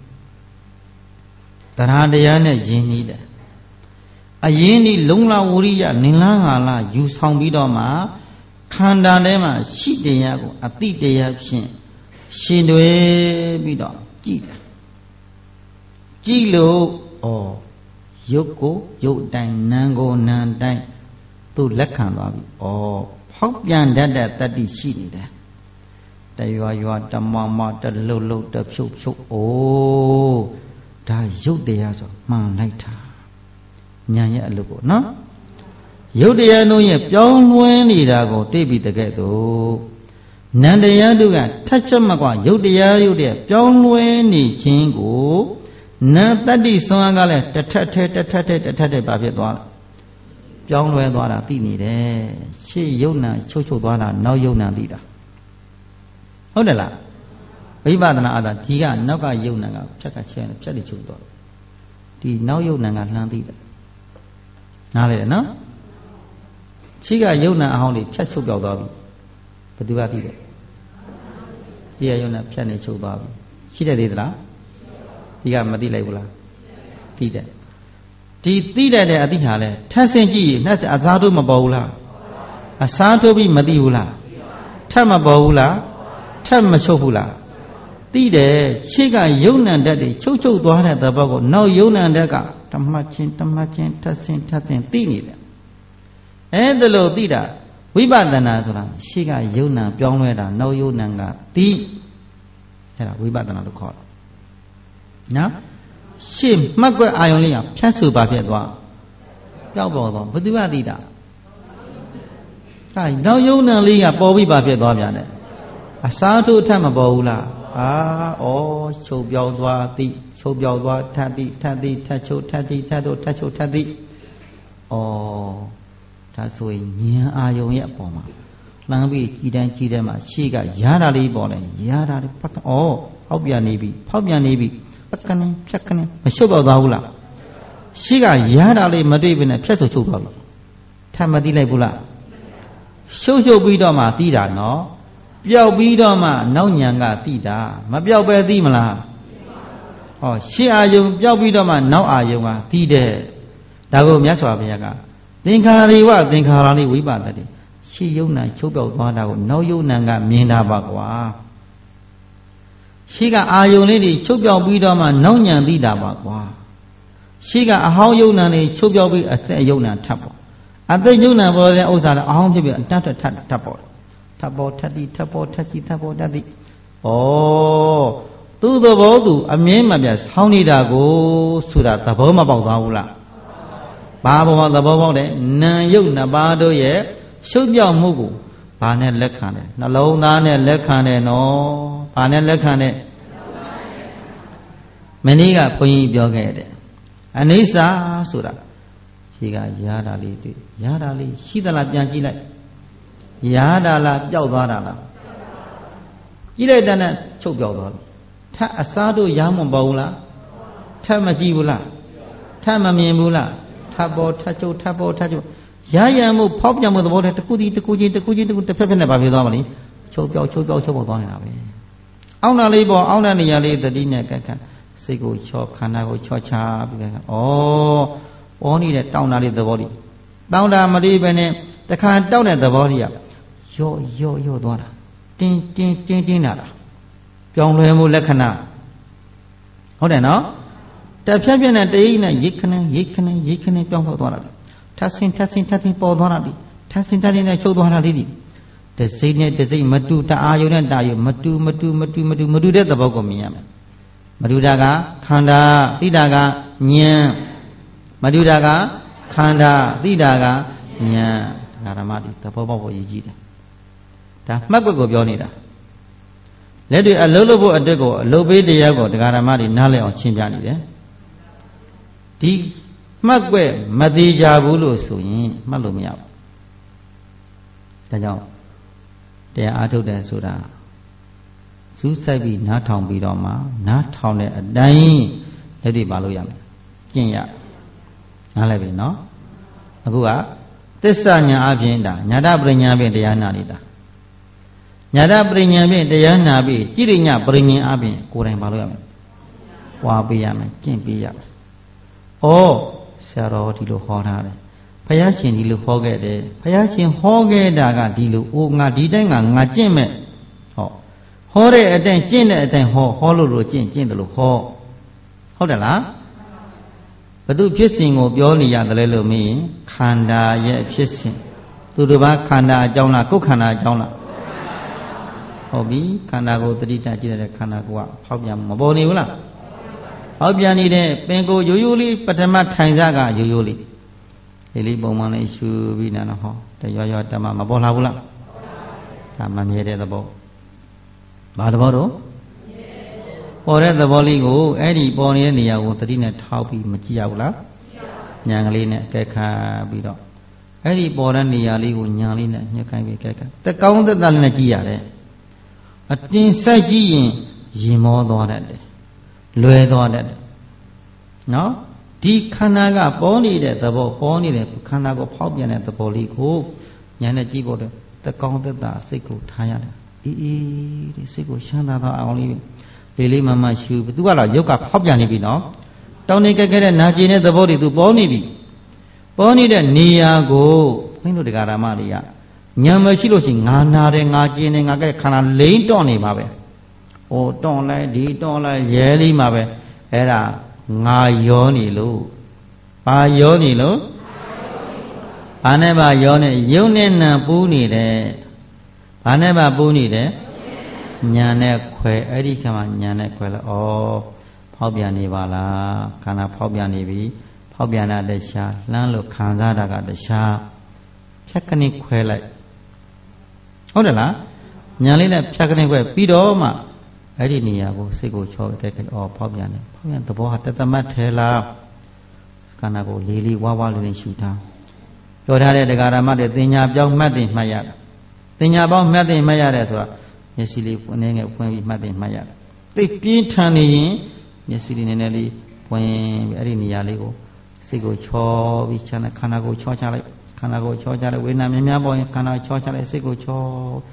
တရားတရားနဲ့ယဉ်နှီးတယ်အရင်ဒီလုံလဝရိယနင်လားငါလားယူဆောင်ပြီးတော့မှခန္ဓာထဲမှာရှိတရားကိုအတိတရားဖြင့်ရှင်တွဲပြီးတော့ကြည့်တယ်ကြည့်လို့ရုပ်ကိုရုပ်တိုင်းနာမ်ကိုနာမ်တိုင်းသူလက်ခံသွားပြီဖောက်ပြန်တတ်တဲ့တတ္တိရှိနေတယ်တရွာရွာတမောင်မောင်တလှုပ်လှုပ်တဖြုတ်ဖြုတ်ဒါရုပ်တရားဆိုမှန်လိုက်တာညာရဲ့အလုပ်ကိုနော်ရုပ်တရားတို့ရဲ့ပြောင်းလဲနေတာကိုသိပြီးတကယ်တော့နန္တရားတို့ကထက်ချက်မကွာရုပ်တရားရုပ်တဲ့ပြောင်းလဲနေခြင်းကိုနတ်တတ္တိဆွမ်းကလည်းတစ်ထက်ထဲပါဖြစ်သွားပြောင်းလဲသွားတာသိနေတယ်ရှေ့ယုံနာချုပ်သွားတာနောက်ယုံနာသိတာဟုတ်တယ်လားဝိပဿနာအတာဒီကနောက်ကယုံနာကဖြတ်ချဲဖြတ်လိချုပ်သွားဒီနောက်ယုံနာကလှမ်းသိတယ်နားလေနော်ရှိကယုံနာအဟောင်းတွေဖြတ်ချုပ်ပြောက်သွားပြီဘယ်သူကသိတယ်ဒီကယုံနာဖြတ်နေချုပ်သွားပြီရှိတယ်သေးသလားဒီကမသိလိုက်ဘူးလားသိတယ်ဒီသိတဲ့အသိဟာလဲထပ်ဆင့်ကြည့်ရင်နှက်အစားတို့မပေါ်ဘူးလားအစားတို့ပြီးမသိဘူးလားထပ်မပေါ်ဘူးလားထပ်မချုပ်ဘူးလားသိတယ်ရှေ့ကယုံနံတက်တွေချုပ်သွားတဲ့သဘောကိုနောက်ယုံနံတက်ကတမတ်ချင်းထပ်ဆင့်သိနေတယ်အဲ့ဒါလို့သိတာဝိပဿနာဆိုတာရှေ့ကယုံနံပြောင်းလဲတာနောက်ယုံနံကသိအဲ့ဒါဝိပဿနာလို့ခေါ်တယ်နော်ရှေ့မှတ်ကွက်အာယုံလေးကဖြတ်ဆူပါဖြစ်သွားပျောက်ပေါ်သွားဘယ်သူကသိတာအဲနောက်ယုံနံလေးကပေါ်ပြီးပါဖြစ်သွားပြန်တယ်အစားထိုးထပ်မပေါ်ဘူးလားချုပ်ပြောက်သွားသိချုပ်ပြောက်သွားထပ်သိထပ်ချုပ်ထပ်သိထပ်တို့ထပ်ချုပ်ထပ်သိဒါဆိုရင်ဉာဏ်အာယုံရဲ့အပေါ်မှာလှမ်းပြီးကြည်တိုင်းမှာရှေ့ကရတာလေးပေါ်လဲရတာလေးပတ်ဖောက်ပြန်နေပြီပကနင်းဖြတ်ကနင်းမရှုပ်တော့သွားဘူးလားရှေ့ကရတာလေးမတွေ့ဘဲနဲ့ဖြတ်ဆိုချုပ်သွားလို့ထပ်မသိလိုက်ဘူးလားရှုပ်ပြီးတော့မှသိတာနော်ပြောက်ပြီးတော့မှနောက်ဉာဏ်ကသိတာမပြောက်ပဲသိမလားဟောရှေ့အာယုံပြောက်ပြီးတော့မှနောက်အာယုံကသိတယ်ဒါကိုမြတ်စွာဘုရားကသင်္ခါရိဝသင်္ခါရလိဝိပဿတိရှေ့ယုံနာချုပ်ပြောက်သွားတာကိုနောက်ယုံနာကမြင်တာပါကွာရှေ့ကအာယုံလေးတွေချုပ်ပြောက်ပြီးတော့မှနောက်ဉာဏ်သိတာပါကွာရှေ့ကအဟောင်းယုံနာတွေချုပ်ပြောက်ပြီးအသက်ယုံနာထပ်ပေါ်အသက်ယုံနာပေါ်တဲ့ဥစ္စာလည်းအဟောင်းဖြစ်ပြီးအတတ်ထပ်ပေါ်ထပ်ပေါ်ထပ်သည်ထပ်ပေါ်ထပ်ကြည့်ထပ်ပေါ်ထပ်သည်ဩသူ့သဘောသူအမြင်မပြဆောင်းနေတာကိုဆိုတာသဘောမပေါက်သွားဘူးလားဘာဘဝသဘောပေါက်တယ်နာယုတ်နှစ်ပါးတို့ရဲ့ရှုပ်ပြောက်မှုကိုဘာနဲ့လက်ခံတယ်နှလုံးသားနဲ့လက်ခံတယ်နော်ဘာနဲ့လက်ခံတယ်မနေ့ကဘုန်းကြီးပြောခဲ့တယ်အနိစ္စဆိုတာရှိကရာတာလေးတွေ့ရာတာလေးရှိသလားပြန်ကြည့်လိုက်ရာတာလားပျောက်သွားတာလားကြည့်လိုက်တဲ့နဲ့ချုပ်ပျောက်သွားပြီထပ်အစားတို့ရမပေါ်ဘူးလားထပ်မကြည့်ဘူးလားထပ်မမြင်ဘူးလားထပ်ပေါ်ထပ်ချုပ်ထပ်ပေါ်ထပ်ချုပ်ရရမှုဖောက်ပြန်မှုသဘောတည်းတစ်ခုချင်းတစ်ဖက်ဖက်နဲ့ဗာဖြစ်သွားမလဲချုပ်ပျောက်ပေါ်သွားနေတာပဲအောင်းတာလေးပေါ်အောင်းတဲ့နေရာလေးသတိနဲ့ကက်စိတ်ကိုချောခန္ဓာကိုချောချပြီးကက်ဩနေတဲ့တောင်းတာလေးသဘောလေးတောင်းတာမလေးပဲနဲ့တခါတောင်းတဲ့သဘောလေးကရော့သွားတာတင်းလာတာပြောင်းလဲမှုလက္ခဏာဟုတ်တယ်နော်တစ်ဖြတ်နဲ့တရိပ်နဲ့ရိတ်ခဏပြောင်းလဲသွားတာထပ်ဆင်းပေါ်သွားတာထပ်ဆင်းနဲ့ချုပ်သွားတာလေးတစိမ့်နဲ့တစိမ့်မတူတအာယုနဲ့တအာယုမတူတဲ့သဘောကိုမြင်ရမယ်မတူတာကခန္ဓာသိတာကဉာဏ်မတူတာကခန္ဓာသိတာကဉာဏ်ဓမ္မတိသဘောပေါက်ဖို့ရည်ကြီးတယ်ဒါမှတ်ကွက်ကိုပြောနေတာလက်တွေအလုံးလို့ဖို့အတွက်ကိုအလုံးပေးတရားကိုတရားဓမ္မတွေနားလည်အောင်ရှင်းပြနေတယ်ဒီမှတ်ကွက်မသေးကြဘူးလို့ဆိုရင်မှတ်လို့မရဘူးဒါကြောင့်တရားအားထုတ်တယ်ဆိုတာစူးစိုက်ပြီးနားထောင်ပြီးတော့မှနားထောင်တဲ့အတိုင်းလက်တွေပါလို့ရမယ်ကျင့်ရနားလည်ပြီနော်အခုကသစ္စာညာအပြင်ဒါညာတပရိညာဖြင့်တရားနာနေတာညာတပရိညာဖြင့်တရားနာပြီးကြိရိညာပရိညာအပြင်ကိုယ်တိုင်ပါလို့ရမယ်ဝါပေးရမယ်ကျင့်ပေးရမယ်ဩဆရာတော်ဒီလိုဟောထားတယ်ဘုရားရှင်ဒီလိုဟောခဲ့တယ်ဘုရားရှင်ဟောခဲ့တာကဒီလိုငါဒီတိုင်းငါကျင့်မဲ့ဟောတဲ့အတိုင်းကျင့်တဲ့အတိုင်းဟောလို့ကျင့်တယ်လို့ဟောဟုတ်တယ်လားဘု து ဖြစ်စဉ်ကိုပြောနေရတယ်လေလို့မင်းခန္ဓာရဲ့ဖြစ်စဉ်သူတစ်ပါးခန္ဓာအကြောင်းလားကိုယ်ခန္ဓာအကြောင်းလားဟုတ်ပြီခန္ဓာကိုတတိတကြည့်ရတဲ့ခန္ဓာကိုကဖောက်ပြန်မပေါ်နေဘူးလားဖောက်ပြန်နေတဲ့ပင်ကိုရိုးလေးပထမထိုင်စားကရိုးလေးလေးပုံမှန်လေးရှူပြီးနာတော့ဟောတရွတမမပေါ်လာဘူးလားဒါမမြဲတဲ့သဘောဘာသဘောတော့ပေါ်တဲ့သဘောလေးကိုအဲ့ဒီပေါ်နေတဲ့နေရာကိုသတိနဲ့ထောက်ပြီးမကြည့်ရဘူးလားဉာဏ်ကလေးနဲ့ကဲခါပြီးတော့အဲ့ဒီပေါ်တဲ့နေရာလေးကိုဉာဏ်လေးနဲ့ညှက်ခိုင်းပြီးကဲခါတကောင်းသက်သက်နဲ့ကြည့်ရတယ်အတင်းစိုက်ကြည့်ရင်ရင်မောသွားတတ်တယ်လွယ်သွားတတ်တယ်နော်ဒီခန္ဓာကပေါ်နေတဲ့သဘောပေါ်နေတဲ့ခန္ဓာကိုဖောက်ပြန်တဲ့သဘောလေးကိုဉာဏ်နဲ့ကြည့်ဖို့တကောင်းသက်သက်စိတ်ကိုထားရတယ်အေးဒီစိတ်ကိုရှမ်းသာသောအောင်လေးမရှူသူကတော့ရုပ်ကဖောက်ပြန်နေပြီနော်တောင်းနေကြတဲ့နာကျင်တဲ့သဘောတွေသူပေါ်နေပြီပေါ်နေတဲ့နေရာကိုဘုန်းကြီးတို့တရားဓမ္မတွေကညံမရှိလို့ရှိရင်ငါနာတယ်ငါကျင်တယ်ငါကဲခန္ဓာလိမ့်တော့နေမှာပဲဟိုတွန့်လိုက်ဒီတွန့်လိုက်ရဲလေးမှာပဲအဲ့ဒါငါရောနေလို့ဘာရောနေလို့ဘာနဲ့ဘာရောနေရုပ်နဲ့နာပူးနေတယ်ဘာနဲ့ဘာပူးနေတယ်ညာနဲ့ခွဲအဲ့ဒီခါမှာညာနဲ့ခွဲလဲဩဖောက်ပြန်နေပါလားခန္ဓာဖောက်ပြန်နေပြီဖောက်ပြန်တာတခြားလှမ်းလို့ခံစားတာကတခြားဖြတ်ကနေခွဲလိုက်ဟုတ်တယ်လားညာလေးနဲ့ဖြတ်ကနေခွဲပြီးတော့မှအဲ့ဒီနေရာကိုစိတ်ကိုချောတဲ့ဩဖောက်ပြန်တယ်ဖောက်ပြန်သဘောဟာတသမတ်ထဲလားခန္ဓာကိုလေးဝါလေးရှူထားပြောထားတဲ့တရားဓမ္မတွေသင်ညာပြောင်းမှတ်တင်မှတ်ရတာသင်ညာပေါင်းမှတ်တင်မှတ်ရတယ်ဆိုတာမျက်စိလေးဖွင့်နေငယ်ဖွင့်ပြီးမှတ်တင်မှတ်ရတယ်သိပြင်းထန်နေရင်မျက်စိလေးနည်းနည်းလေးဖွင့်ပြီးအဲ့ဒီနေရာလေးကိုစိတ်ကိုချောပြီးချမ်းတဲ့ခန္ဓာကိုချောချလိုက်ခန္ဓာကိုချောချလိုက်ဝေဒနာများများပေါ်ရင်ခန္ဓာချောချလိုက်စိတ်ကိုချော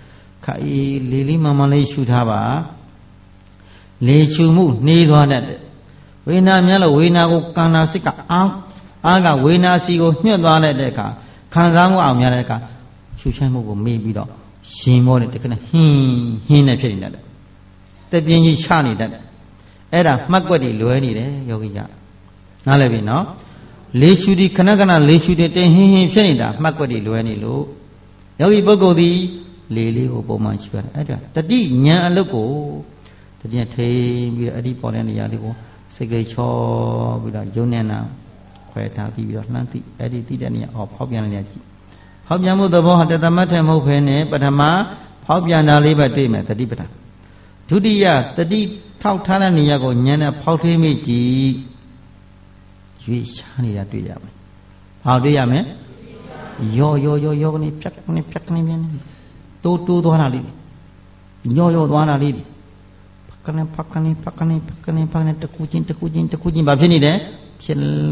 Kai Lili Mamali Shutaba Le Chumu Nidwanet Wina Mela Wina go Kana Sika Aga Wina Sigo Nidwaneka Kanzamu America Shushamu maybe dog Shimo the kind of hin a petting that the being Chani that Era Magwadi Lueni Yogia Nalevi no Lechudi Kanagana Lechudi hin Penida Magwadi Lueni Lu Yogi Bogo the Lily Obomanchua the D Nya Loco the Dia Tay Adipol and Yadibo Segay Cho with a Jonana Quite happy with Atlantic edited of Hobian Hobyamu the Boha the Matam Pene, but a ma, Hobiana Liba Dime, the Dibata. Tudia, the deep Tautalaniago, Yana Pautimiji, Jewish honey that we have. How do you mean? Yo, Pacani, two Duanali. Yo, Duanali. Pakani, the Kujin, Babini there. Pian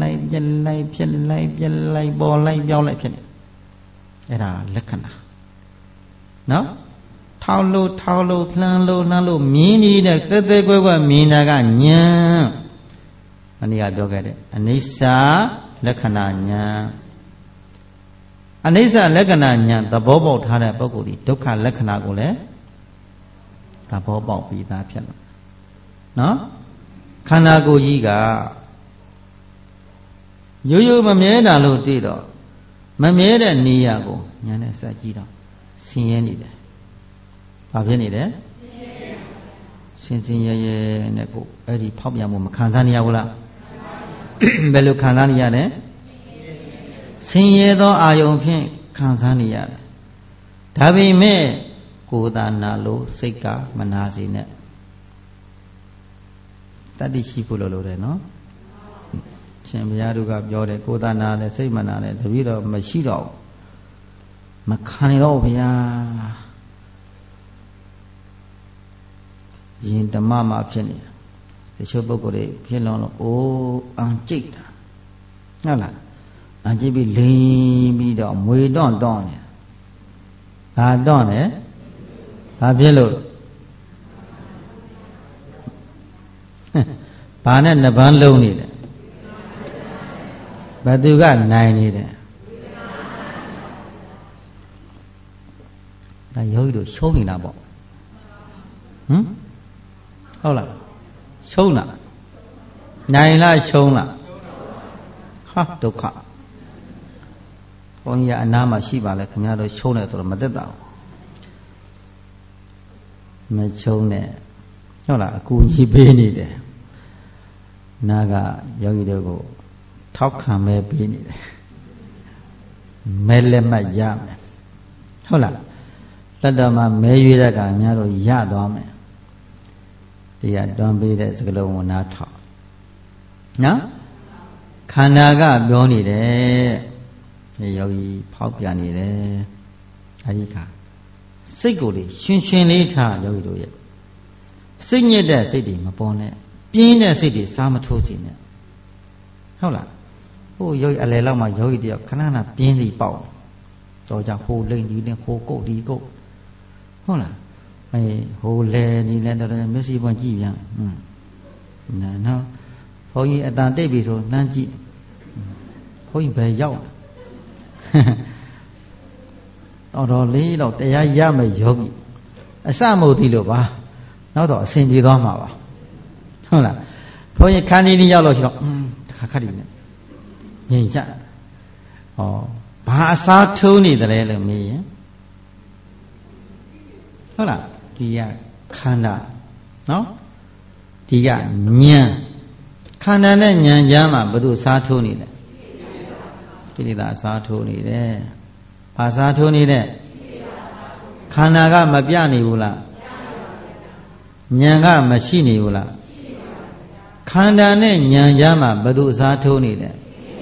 life, ball life, Yolai. Era Lekana. No? Taulo, Tlalo, Nalo, Mini, the Gua, Minaga, Nya. And the Adogade. Anisa, Lekana, Anisa, Legana, the Bobo Tara Bogodi, Doka Lekana Gole, the Bobo be that piano. No? Kanago Yiga. You Mameda Lutido. Mameda Niago, Yana Sajida, Sienid. Avenide? Since in Neko, Eddie Pobiam, Canzania, Belu Canzania, Sinedo Ayon Canzania. Tabi me, Kudanalo, Seka, Manazine. That is Shipulo, no? Yaruga Jode, Kodana, the Simana, the Vida Machido Macanovia Jin the Mama Penny, the Shobogore, Pilon, oh, Anjita. Nala, Anjibi Limi Dom, we don't don it. I don't, eh? Abelo Panan the Banloni. But you got 9 either. Now you do show me now. Hold on. Show na. 9 la show na. Ha, do ka. Only a nama shiva like Camaro show na to the Madeda. Machone. Hola, Kuji Beni there. Naga Yogidogo. Talk me be Melema Yam. Hola. Let them a Mayuda Gamaro Yadome. They don't be that glow not talk. No? Kanaga Boni there. Yogi Popiani there. Ayika. Siguri, Shinshin later, Yogi do it. Sing it that city, Mapone. Being that city, Samatosin. Hola. Oh, yo, a lella, my yo, dear, canana, being the bow. So, the whole lady, the whole go, the go. Hola. My whole lady, and Missy one Givian. No. For you at that day, so Nanji. For you by yo. Or lead out the yama yogi. A samo diloba. Not a single doma. Hola. For you can't in yellow. Kakadina. Yeah. Oh, Basa Tony the little me. Hola, dear Kanda. No? Dear Nya. Kanda Nyan Yama, but do Satoni there. Kilida Satoni there. Pasatoni there. Kanaga Mabiani Ula. Nyanga Machini Ula. Kanda Nyan Yama, but do Satoni there.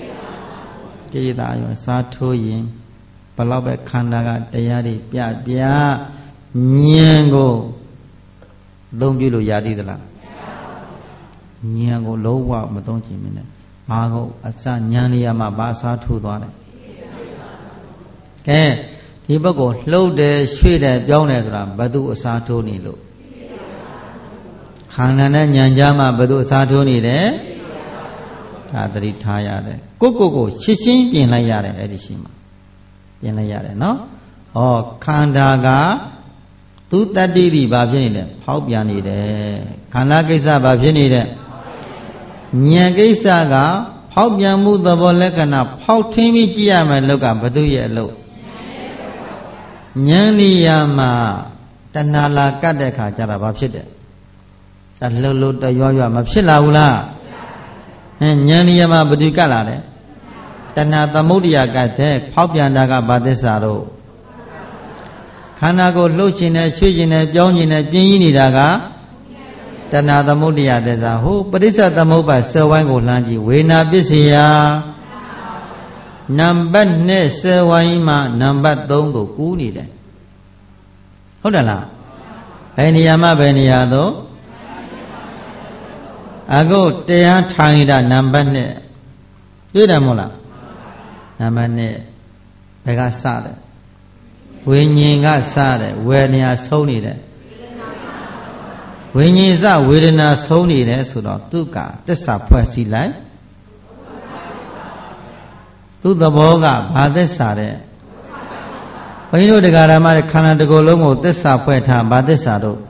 Kita satu yin, pelabek kandaga tayari pia nyango, dombilu yadi dala, nyango lowa matong cimine, mago asa nyani ama bahasa tu doa le. Ke ဒီပုဂ္ဂိုလ်လှုပ်တယ်ရွှေ့တယ်ပြောင်းတယ်ဆိုတာဘသူအစားထိုးနေလို့ခန္ဓာနဲ့ဉာဏ်ကြားမှာဘသူအစားထိုးနေတယ်ဒါသတိထားရတယ်ကိုရှင်းရှင်းပြင်လိုက်ရတယ်အဲ့ဒီရှိမှာပြင်လိုက်ရတယ်နော်ဩခန္ဓာကသူတတ္တိတိဘာဖြစ်နေလဲဖောက်ပြန်နေတယ်ခန္ဓာကိစ္စဘာဖြစ်နေတယ်ဉာဏ်ကိစ္စကဖောက်ပြန်မှုသဘောလက္ခဏာဖောက်ထင်းပြီးကြည့်ရမယ်လောက်ကဘသူရဲ့အလုပ်ဉာဏ်နေရာမှာတဏှာလာကတ်တဲ့ခါကျတော့ဘာဖြစ်တယ်တလှုပ်တရွမဖြစ်လာဘူးလားဉာဏ်နေရာမှာဘသူကတ်လာတယ်တဏှာသမုဒ္ဒရာကတ်တဲ့ဖောက်ပြန်တာကဘာသစ္စာတော့ခန္ဓာကိုလှုပ်ခြင်းနဲ့ချွေ့ခြင်းနဲ့ပြောင်းခြင်းနဲ့ပြင်းရင်းနေတာကတဏှာသမုဒ္ဒရာသစ္စာဟိုပရိစ္ဆေသမုပ္ပါဆယ်ဝိုင်းကိုလှမ်းကြည့်ဝေနာပစ္စယနံပါတ်2ဆယ်ဝိုင်းမှာနံပါတ်3ကိုကူးနေတယ်ဟုတ်တယ်လားဘယ်နေရာမှာဘယ်နေရာတော့အခုတရားထိုင်တာနံပါတ်2တွေ့တယ်မဟုတ်လားနံပါတ်2ဘယ်ကစတယ်ဝိညာဉ်ကစတယ်ဝေဒနာဆုံးနေတယ်ဝိညာဉ်စဝေဒနာဆုံးနေတယ်ဆိုတော့သူကသစ္စာဖွဲ့စည်းလိုက်သူသဘောကဘာသစ္စာတဲ့ဘုန်းကြီးတို့တရားဓမ္မရဲ့ခန္ဓာတစ်ခုလုံးကိုသစ္စာဖွဲ့ထားဘာသစ္စာတို့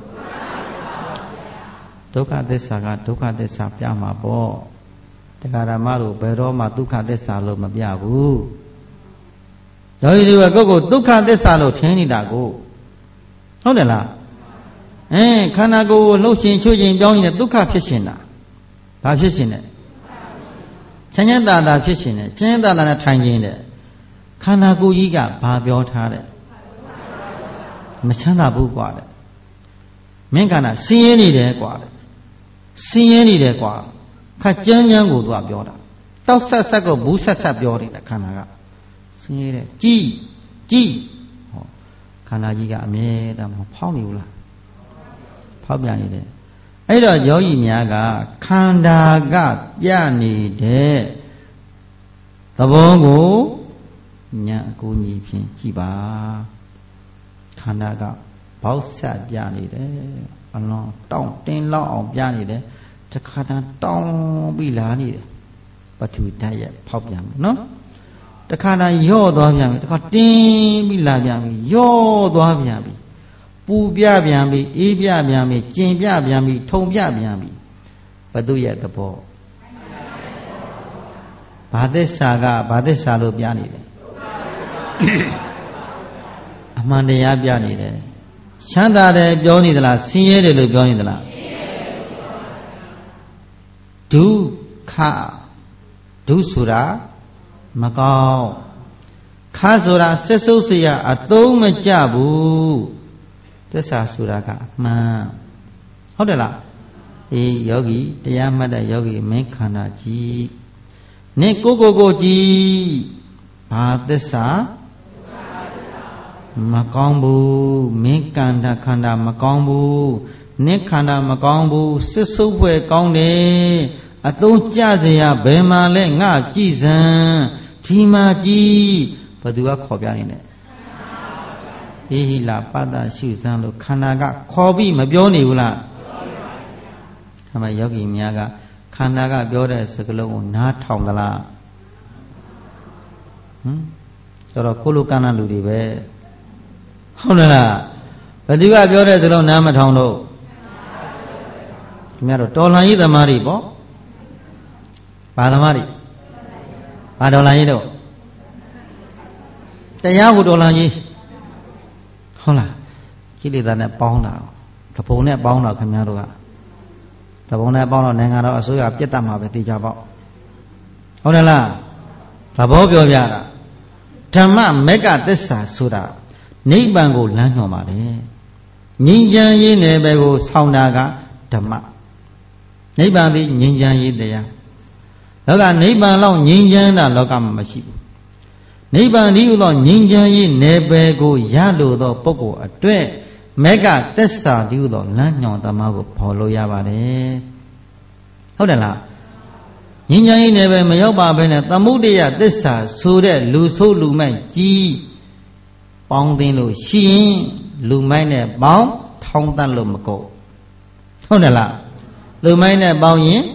ဒုက္ခသစ္စာကဒုက္ခသစ္စာပြမှာပေါ့တရားဓမ္မတို့ဘယ်တော့မှဒုက္ခသစ္စာလို့မပြဘူးယောဂီတွေကကိုယ့်ကိုဒုက္ခသစ္စာလို့ထင်နေတာကိုဟုတ်တယ်လားခန္ဓာကိုယ်ကိုလှုပ်ရှင်ချွတ်ရှင်ပြောင်းရင်ဒုက္ခဖြစ်ရှင်တာဘာဖြစ်ရှင်လဲချမ်းချမ်းသာသာဖြစ်ရှင်တယ်ချမ်းချမ်းသာသာနဲ့ထိုင်ခြင်းတဲ့ခန္ဓာကိုယ်ကြီးကဘာပြောထားတဲ့မချမ်းသာဘူးกว่าတဲ့မင်းခန္ဓာဆင်းရဲနေတယ်กว่าတဲ့ဆင်းရဲနေတယ်กว่าခက်ကြမ်းကြမ်းကိုသူကပြောတာတောက်ဆက်ဆက်ကိုဘူးဆက်ဆက်ပြောတယ်ခန္ဓာကဆင်းရဲတဲ့ကြီးဟောခန္ဓာကြီးကအမြဲတမ်းဖောက်နေဘူးလားဖောက်ပြန်နေတယ်အဲ့တော့ယောဂီများကခန္ဓာကပြနေတဲ့သဘောကိုဉာဏ်အကူအညီဖြင့်ကြည့်ပါခန္ဓာကဘောက်ဆက်ပြနေတယ်အလွန်တောင့်တင်းလောက်အောင်ပြနေတယ်တခါတည်းတောင်းပြီးလာနေတယ်ပထဝီဓာတ်ရဲ့ဖောက်ပြန်ပြီနော်တခါတည်းယော့သွားပြန်ပြီတခါတင်းပြီးလာပြန်ပြီယော့သွားပြန်ပြီပူပြပြန်ပြီအေးပြပြန်ပြီကျင်ပြပြန်ပြီထုံပြပြန်ပြီဘသူရဲ့သဘောဘာသစ္စာကဘာသစ္စာလို့ပြနေတယ်အမှန်တရားပြနေတယ်ချမ်းသာတယ်ပြောနေသလားဆင်းရဲတယ်လို့ပြောနေသလားဒုက္ခဒုဆိုတာမကောင်းခါဆိုတာဆက်စုပ်เสียအသုံးမကျဘူးသစ္စာဆိုတာကအမှန်ဟုတ်တယ်လားအေးယောဂီတရားမှတ်တဲ့ယောဂီမင်းခန္ဓာကြီးနင့်ကိုကြီးဘာသစ္စာမကောင်းဘူးမင်းခန္ဓာမကောင်းဘူးနင့်ခန္ဓာမကောင်းဘူးစစ်စုပ်ဖွဲ့ကောင်းတယ်အသုံးကျစရာဘယ်မှာလဲငါကြည်စံဒီမှာကြည်ဘသူကခေါ်ပြနေတယ်ဟိလာပတ္တရှုစံလို့ခန္ဓာကခေါ်ပြီးမပြောနေဘူးလားအမှယောဂီများကခန္ဓာကပြောတဲ့စကားလုံးကိုနားထောင်သလားတော်ကိုလိုကန္နာလူတွေပဲဟုတ်လားဘယ်သူကပြောတဲ့စကားလုံးနားမထောင်တော့ခင်ဗျားတို့တော်လှန်ရေးသမားတွေပေါ့ဘာသမားတွေဘာတော်လှန်ရေးတော့တရားကိုတော်လှန်ရေးဟုတ်လားကိလေသာနဲ့ပေါင်းတာသဘုံနဲ့ပေါင်းတာခင်ဗျားတို့ကသဘုံနဲ့ပေါင်းတော့နိုင်ငံတော်အစိုးရပြတ်တတ်မှာပဲသိကြပေါ့ဟုတ်တယ်လားသဘောပြောပြတာဓမ္မမေကသစ္စာဆိုတာနိဗ္ဗာန်ကိုလမ်းညွှန်ပါတယ်ငြိမ်းချမ်းရေးနယ်ပယ်ကိုဆောင်းတာကဓမ္မနိဗ္ဗာန်သည်ငြိမ်းချမ်းရေးတရားလောကနိဗ္ဗာန်လောက်ငြိမ်းချမ်းတာလောကမှာမရှိဘူးနိဗ္ဗာန်ဒီဟုသောငြိမ်းချမ်းရေးနယ်ပယ်ကိုရလိုသောပုဂ္ဂိုလ်အတွက်မေကသစ္စာဒီဟုသောလမ်းညွှန်သမားကိုဖော်လို့ရပါတယ်ဟုတ်တယ်လားငြိမ်းချမ်းရေးနယ်ပယ်မရောက်ပါဘဲနဲ့သမုဒယသစ္စာဆိုတဲ့လူဆိုးလူမိုက်ကြီးပေါင်းသိလို့ရှိရင်လူမိုက်နဲ့ပေါင်းထောင်းတတ်လို့မကုန်ဟုတ်တယ်လားလူမိုက်နဲ့ပေါင်းရင်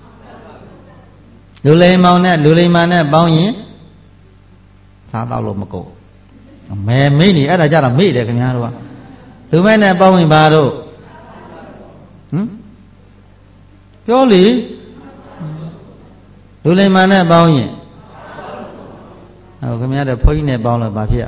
လူလိမ္မောင်နဲ့လူလိမ္မာနဲ့ပေါင်းရင်စားတော့လို့မကုန်မဲမိတ်နေအဲ့ဒါကြတော့မေ့တယ်ခင်ဗျားတို့ကလူမိုက်နဲ့ပေါင်းရင်ဘာတို့ပြောလေလူလိမ္မာနဲ့ပေါင်းရင်ဟုတ်ခင်ဗျားတို့ဘုန်းကြီးနဲ့ပေါင်းလို့ဘာဖြစ်ရ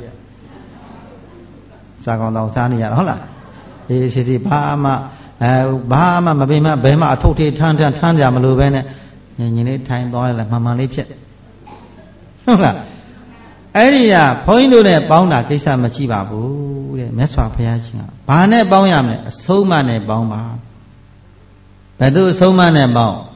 စားကောင်းတော့စားနေရတာဟုတ်လားအေးရှိဘာမှမပင်မဘယ်မှအထုတ်ထေးထမ်းကြမလို့ပဲနဲ့ညီလေးထိုင်သွားရလဲမှန်မှန်လေးဖြစ်ဟုတ်လားအဲ့ဒီကဘုန်းကြီးတို့နဲ့ပေါင်းတာကိစ္စမရှိပါဘူးတဲ့မြတ်စွာဘုရားရှင်ကဘာနဲ့ပေါင်းရမလဲအဆုံးအမနဲ့ပေါင်းပါဘယ်သူအဆုံးအမနဲ့ပေါင်း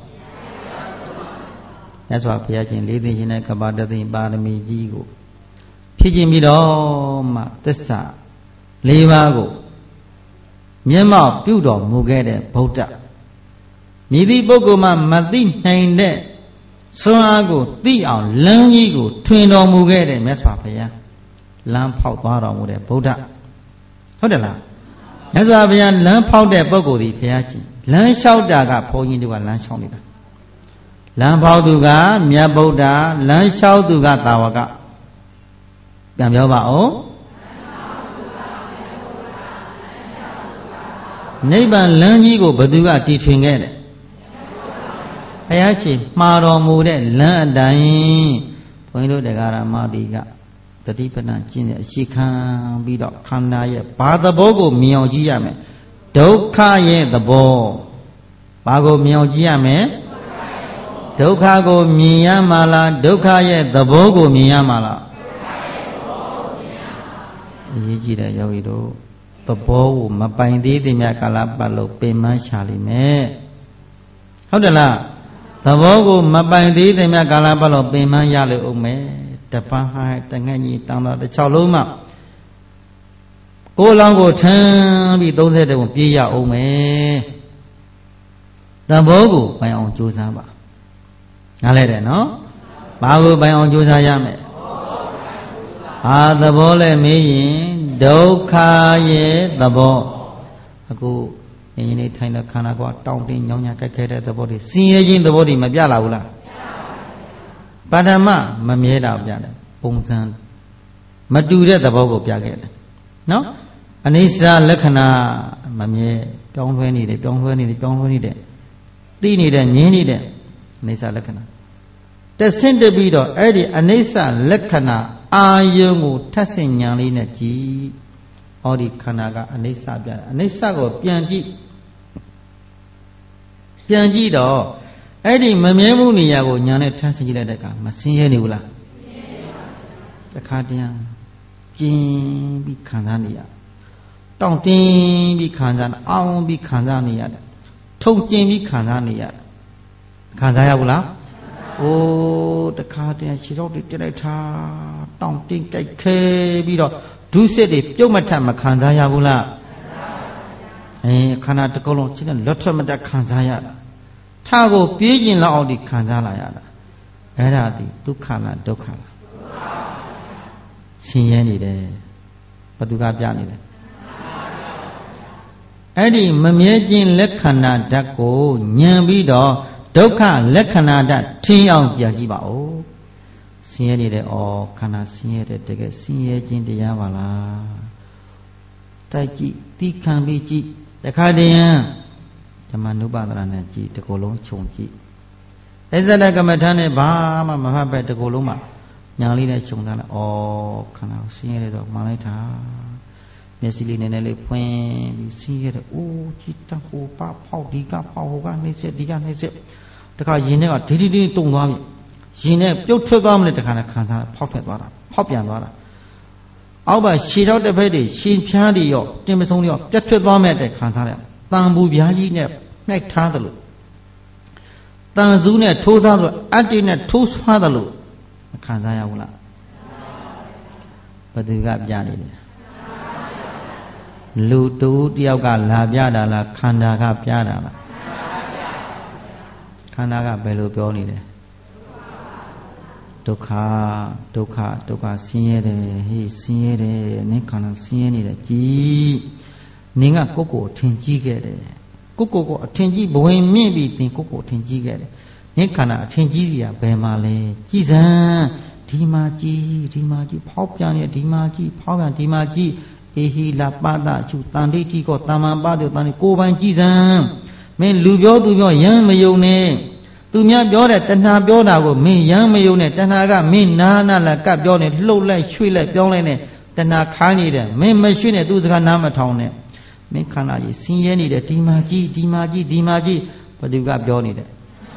မြတ်စွာဘုရားရှင်လေးသိရှင်နဲ့ကပ္ပတသိပါရမီကြီးကိုဖြည့်ခြင်းပြီးတော့မှသစ္စာ၄ပါးကိုမျက်မှောက်ပြုတော်မူခဲ့တဲ့ဗုဒ္ဓမြည်သည့်ပုဂ္ဂိုလ်မှမသိနိုင်တဲ့စွမ်းအားကိုသိအောင်လမ်းကြီးကိုထွင်တော်မူခဲ့တဲ့မြတ်စွာဘုရားလမ်းဖောက်သွားတော်မူတဲ့ဗုဒ္ဓဟုတ်တယ်လားမြတ်စွာဘုရားလမ်းဖောက်တဲ့ပုဂ္ဂိုလ်ဒီဘုရားကြီးလမ်းလျှောက်တာကဘုန်းကြီးတို့ကလမ်းလျှောက်နေတာလမ်းဖောက်သူကမြတ်ဗုဒ္ဓလမ်းလျှောက်သူကသာဝကပြန်ပြောပါဦးနိဗ္ဗာန်လမ်းကြီးကိုဘယ်သူကတည်ထွင်ခဲ့တယ်ဘုရားရှင်မှားတော်မူတဲ့လမ်းအတိုင်းဘုန်းကြီးတို့တရားဓမ္မတွေကတတိပဋ္ဌာန်ကျင့်တဲ့အရှိခံပြီးတော့ခန္ဓာရဲ့ဘာသဘောကိုမြင်အောင်ကြည့်ရမယ်ဒုက္ခရဲ့သဘောဘာကိုမြင်အောင်ကြည့်ရမယ်ဒုက္ခကိုမြင်ရမှာလားဒုက္ခရဲ့သဘောကိုမြင်ရမှာလားအရေးကြီးတဲ့ယောဂီတို့သဘောကိုမပိုင်သေးသည်များကာလပတ်လို့ပင်မရှာလိမ့်မယ်ဟုတ်တယ်လားသဘောကိုမပိုင်သေးသည်များကာလပတ်လို့ပင်မရလို့အောင်မယ်တပန်းဟိုင်းတငှက်ကြီးတောင်းတော့တစ်ချောက်လုံးမှကိုယ်လောင်းကိုထမ်းပြီး30တုံပြေးရအောင်မယ်သဘောကိုပိုင်အောင်ကြိုးစားပါနားလဲတယ်နော်ဘာကိုပိုင်အောင်ကြိုးစားရမယ်ဟာသဘောလဲမေးရင်ဒုက္ခရဲ့သဘောအခုအင်းကြီးနေထိုင်တဲ့ခန္ဓာကတောင်းတင်းညောင်းညာကြက်ခဲတဲ့သဘောတွေစင်ရဲ့ချင်းသဘောတွေမပြလာဘူးလားပါဒမမမြဲတာပြတယ်ပုံစံမတူတဲ့သဘောကိုပြခဲ့တယ်နော်အနိစ္စလက္ခဏာမမြဲပြောင်းလဲနေတယ်ပြောင်းလဲနေတယ်ပြောင်းလဲနေတဲ့သိနေတဲ့ငြင်းနေတဲ့အိဋ္ဌလက္ခဏာတဆင့်တပြီးတော့အဲ့ဒီအနိစ္စလက္ခဏာအာယုံကိုထပ်ဆင့်ညာလေးနဲ့ကြည့်ဟောဒီခန္ဓာကအနိစ္စပြတယ်အနိစ္စကိုပြန်ကြည့်တော့အဲ့ဒီမမြဲမှုနေရာကိုညာနဲ့ထပ်ဆင့်ကြည့်လိုက်တဲ့အခါမဆင်းရဲနေဘူးလားတခါတည်းပြင်းပြီးခံစားနေရတောင့်တင်းပြီးခံစားအောင်ပြီးခံစားနေရတယ်ထုံကျင်ပြီးခံစားနေရတယ်ခံစားရဘူးလားအိုးတခါတည်းခြေထောက်တွေတက်လိုက်တာတောင့်တင်းကြိုက်ခဲပြီးတော့ဒုစစ်တွေပြုတ်မထမခံစားရဘူးလားခန္ဓာတစ်ခုလုံးခြေနဲ့လွတ်ထွက်မတက်ခံစားရတာထားကိုပြေးကျင်လောက်အောင်ဒီခံစားလာရတာအဲ့ဒါဒီဒုက္ခလားဒုက္ခလားဆင်းရဲနေတယ်ဘသူကပြနေတယ်အဲ့ဒီမမြဲခြင်းလက္ခဏာဓာတ်ကိုညံပြီးတော့ဒုက္ခလက္ခဏာဓာတ်ထင်းအောင်ပြန်ကြည့်ပါဦးဆင်းရဲနေတယ်ဩခန္ဓာဆင်းရဲတယ်တကယ်ဆင်းရဲခြင်းတရားပါလားတိုက်ကြည့်တိခံပြီးကြည့်တခါတည်းဓမ္မနုပါဒနာနဲ့ကြည့်တကူလုံးခြုံကြည့်အစ္ဆဒကမ္မထာနဲ့ဘာမှမမှတ်ပဲတကူလုံးမှာညာလေးနဲ့ခြုံထားလိုက်ဩခန္ဓာဆင်းရဲတယ်တော့မှန်လိုက်တာမျက်စိလေးနည်းနည်းလေးဖွင့်ပြီးဆင်းရဲတယ်အိုးကြည်တဟိုပါဖောက်ဒီကဖောက်ဟိုကနှိမ့်ဆက်ဒီကနှိမ့်ဆက်တခါရင်ထဲကဒီတုံသွားပြီရင်ထဲပြုတ်ထွက်သွားမလဲတခါနဲ့ခံစားဖောက်ထွက်သွားတာဖောက်ပြန်သွားတာအောက်ပါရှည်တော့တစ်ဖက်တွေရှင်ဖြားတွေရောတင်မဆုံးတွေရောပြတ်ထွက်သွားမဲ့တဲ့ခံစားရတန်ဘူးပြားကြီးနဲ့နှိုက်ထားတယ်လို့တန်စုနဲ့ထိုးစားတယ်လို့အတ္တိနဲ့ထိုးဆွားတယ်လို့မခံစားရဘူးလားဘယ်သူကပြနေလဲလူတူတယောက်ကလာပြတာလားခန္ဓာကပြတာလားခန္ဓာကဘယ်လိုပြောနေလဲ Dukkha siyere, he siyere, ne kana siyere ji. Ninga koko tenji gere. Koko tenji boy maybe think koko tenji gere. Ne kana tenji ya bemale. Jizan, dimaji, paupian, dimaji, ehi la pada, chu tandi ko taman badu tani koban jizan. Men lubyo yang mayone. Tu myaပြောတဲ့တဏှာပြောတာကိုမင်းရမ်းမယုံနဲ့တဏှာကမင်းနာနာလာကပ်ပြောနေလှုပ်လိုက်ရွှေ့လိုက်ပြောင်းလိုက်နဲ့တဏှာခိုင်းနေတယ်မင်းမရွှေ့နဲ့သူ့စကားနားမထောင်နဲ့မင်းခန္ဓာကြီးဆင်းရဲနေတယ်ဒီမာကြီးဘယ်သူကပြောနေတယ်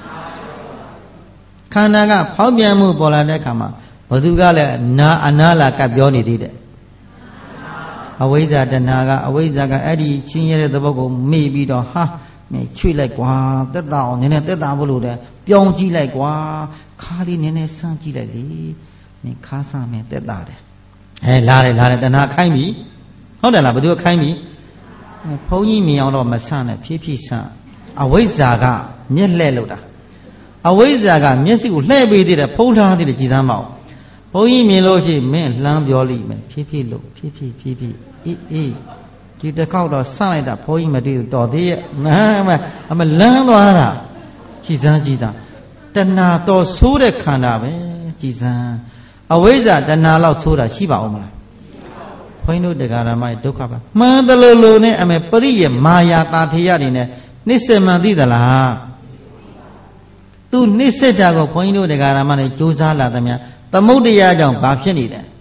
ခန္ဓာကဖောက်ပြန်မှုပေါ်လာတဲ့အခါမှာဘယ်သူကလည်းအနာလာကပ်ပြောနေသေးတယ်အဝိဇ္ဇာတဏှာကအဝိဇ္ဇာကအဲ့ဒီချင်းရဲတဲ့သဘောကိုမေ့ပြီးတော့ဟာမင်းချွေလိုက်ကွာတက်တာအောင်နည်းနည်းတက်တာမလို့တဲ့ပြောင်းကြည့်လိုက်ကွာခါလေးနည်းနည်းဆန်းကြည့်လိုက်လေမင်းခါစားမယ်တက်တာတယ်လာတယ်တဏှာခိုင်းပြီဟုတ်တယ်လားဘယ်သူခိုင်းပြီဘုန်းကြီးမြင်အောင်တော့မဆန်းနဲ့ဖြည်းဖြည်းဆန်းအဝိဇ္ဇာကမျက်လှဲ့လို့တာအဝိဇ္ဇာကမျက်စိကိုလှဲ့ပေးသေးတယ်ဖုံးထားသေးတယ်ကြည်သမ်းမအောင်ဘုန်းကြီးမြင်လို့ရှိရင်မင်းလှမ်းပြောလိမ့်မယ်ဖြည်းဖြည်းလို့ဖြည်းအေးဒီတစ်ခေါက်တော့ဆန့်လိုက်တာဘုန်းကြီးမတွေ့တော်သေးရဲ့အမလန်းသွားတာကြည်စမ်းတဏှာတော်ဆိုးတဲ့ခန္ဓာပဲကြည်စမ်းအဝိဇ္ဇာတဏှာလောက်ဆိုးတာရှိပါဦးမလားဘုန်းကြီးတို့တရားဓမ္မရဲ့ဒုက္ခပါမှန်တယ်လို့နဲ့အမေပရိယေမာယာတာထေရတွေနဲ့နှိစ္စမှန်သိသလားသူနှိစ္စတာကိုဘုန်းကြီးတို့တရားဓမ္မနဲ့ကြိုးစားလာသမျှသမုဒ္ဒရာကြောင့်ဘာဖြစ်နေတယ်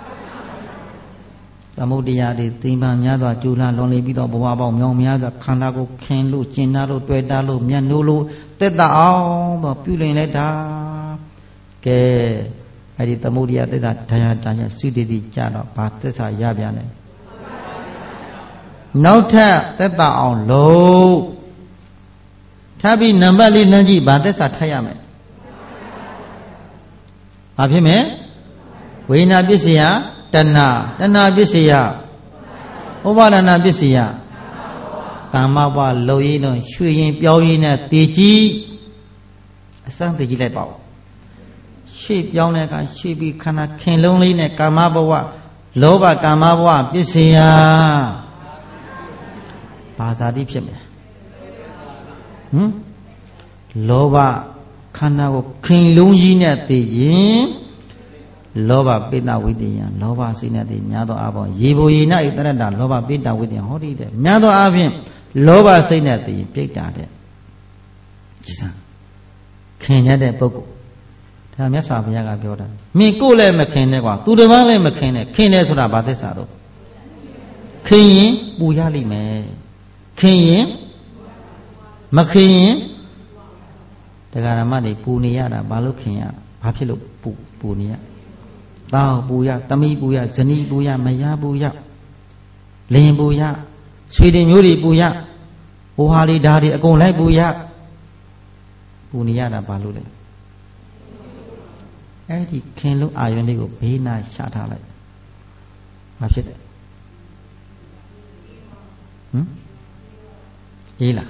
သမုဒ္ဒရာတွေသိမ္ပံများစွာကျူလာလွန်လေပြီးတော့ဘဝပေါင်းမြောင်များစွာခန္ဓာကိုခင်လို့ကျင်နာလို့တွေ့တာလို့မျက်နှိုးလို့တက်တာအောင်တော့ပြုလင်လိုက်တာကဲအဲ့ဒီသမုဒ္ဒရာသစ္စာတရားစိတ္တိကြတော့ဘာသစ္စာရပြန်လဲနောက်ထပ်တက်တာအောင်လို့ထားပြီးနံပါတ်လေးလှမ်းကြည့်ဘာသစ္စာထပ်ရမယ်ဘာဖြစ်မယ်ဝိညာဉ်ပစ္စယတဏှာပစ္စယဥပါဒနာပစ္စယကာမဘဝလုံရင်းတော့ရွှေရင်ပြောင်းရင်းနဲ့တည်ကြည်အစမ်းတည်ကြည်လိုက်ပါဦးရွှေပြောင်းတဲ့အခါရွှေပြီးခန္ဓာခင်လုံးလေးနဲ့ကာမဘဝလောဘကာမဘဝပစ္စယဘာသာတိဖြစ်မယ်လောဘခန္ဓာကိုခင်လုံးကြီးနဲ့တည်ရင်လောဘပိတဝိတ္တယံလောဘစိတ်နဲ့တည်များသောအပေါင်းရေဘူရေနဣတရတလောဘပိတဝိတ္တယံဟောတိတဲ့များသောအဖြင့်လောဘစိတ်နဲ့တည်ပြိတ္တာတဲ့ကြည်စမ်းခင်တဲ့ပုဂ္ဂိုလ်ဒါမြတ်စွာဘုရားကပြောတာမင်းကိုယ်လည်းမခင်နဲ့ကွာသူတစ်ပါးလည်းမခင်နဲ့ခင်တယ်ဆိုတာဘာသစ္စာတော့ခင်ရင်ပူရလိမ့်မယ်ခင်ရင်မခင်ရင်တရားဓမ္မတွေပူနေရတာဘာလို့ခင်ရဘာဖြစ်လို့ပူနေရတောင်းပူရသမီးပူရဇနီးပူရမယားပူရလင်ပူရဆွေတွေမျိုးတွေပူရဟိုဟာလေးဓာတ်တွေအကုန်လိုက်ပူရပူနေရတာဘာလို့လဲအဲ့ဒီခင်လုံးအာယုန်လေးကိုဘေးနာရှာထားလိုက်ဘာဖြစ်လဲအေးလား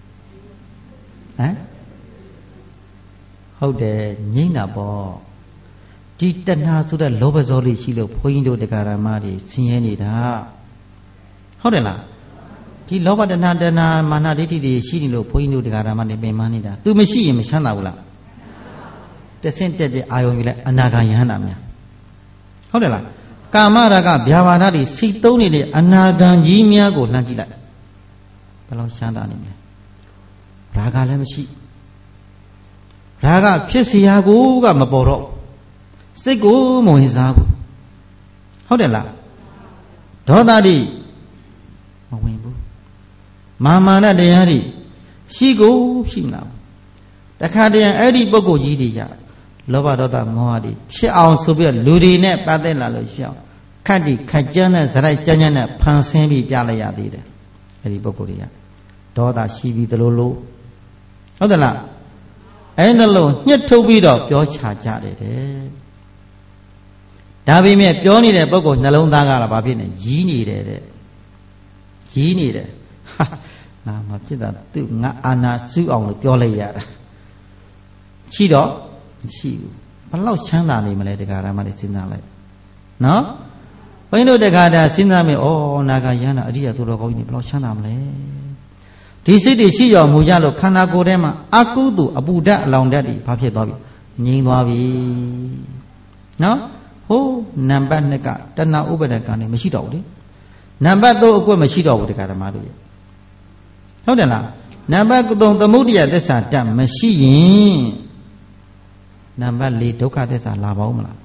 ဟုတ်တယ်ငိမ့်တာပေါ့ဒီတဏှာဆိုတဲ့လောဘဇောလေးရှိလို့ဘုန်းကြီးတို့တရားဓမ္မတွေဆင်းရဲနေတာဟုတ်တယ်လားဒီလောဘတဏှာမာနဒိဋ္ဌိတွေရှိနေလို့ဘုန်းကြီးတို့တရားဓမ္မတွေပင်ပန်းနေတာသူမရှိရင်မချမ်းသာဘူးလားတဆင့်တက်တဲ့အာယုံယူလိုက်အနာဂံယဟန္တာများဟုတ်တယ်လားကာမရာဂဗျာပါဒတွေစိတ်သုံးနေတဲ့အနာဂံကြီးများကိုလှမ်းကြည့်လိုက်ဘယ်လောက်ချမ်းသာနေမလဲရာဂလည်းမရှိရာဂဖြစ်เสียကိုကမပေါ်တော့စိတ်ကိုမဝင်စားဘူးဟုတ်တယ်လားဒေါသတိမဝင်ဘူးမာမာနတရားတွေရှိကိုရှိမလားတခါတည်းအဲ့ဒီပုဂ္ဂိုလ်ကြီးတွေကြလောဘဒေါသမောဟတွေဖြစ်အောင်ဆိုပြီးလူတွေနဲ့ပတ်သက်လာလို့ရှိအောင်ခတ်တိခတ်ကြမ်းနဲ့ဇရိုက်ကြမ်းကြမ်းနဲ့ဖန်ဆင်းပြီးပြလိုက်ရသေးတယ်အဲ့ဒီပုဂ္ဂိုလ်တွေကဒေါသရှိပြီးသလိုလိုဟုတ်တယ်လားအဲ့ဒါလို့ညှစ်ထုတ်ပြီးတော့ပြောချကြတယ်တဲ့ဒါပေမဲ့ပြောနေတဲ့ပုဂ္ဂိုလ်နှလုံးသားကလည်းဘာဖြစ်နေရီးနေတယ်တဲ့ရီးနေတယ်ဟာငါမဖြစ်တာသူငါအာနာစုအောင်လို့ပြောလိုက်ရတာရှိတော့မရှိဘူးဘလောက်ချမ်းသာနေမလဲတရားဓမ္မတွေစဉ်းစားလိုက်နော်ဘုန်းကြီးတို့တရားဓမ္မစဉ်းစားမယ်ဩနာဂယန္တာအရိယသူတော်ကောင်းကြီးဘလောက်ချမ်းသာမလဲဒီစိတ်တွေရှိရောမူကြလို့ခန္ဓာကိုယ်ထဲမှာအကုသိုလ်အပူဓာတ်အလောင်ဓာတ်တွေဘာဖြစ်သွားပြီငြိမ်းသွားပြီနော်ဟိုးနံပါတ်2ကတဏှာဥပါဒကံနေမရှိတော့ဘူးလေနံပါတ်3အကွက်မရှိတော့ဘူးတရားဓမ္မတို့ရဲ့ဟုတ်တယ်လားနံပါတ်3သမုဒိယသစ္စာတတ်မရှိရင်နံပါတ်4ဒုက္ခသစ္စာလာပါဦးမလား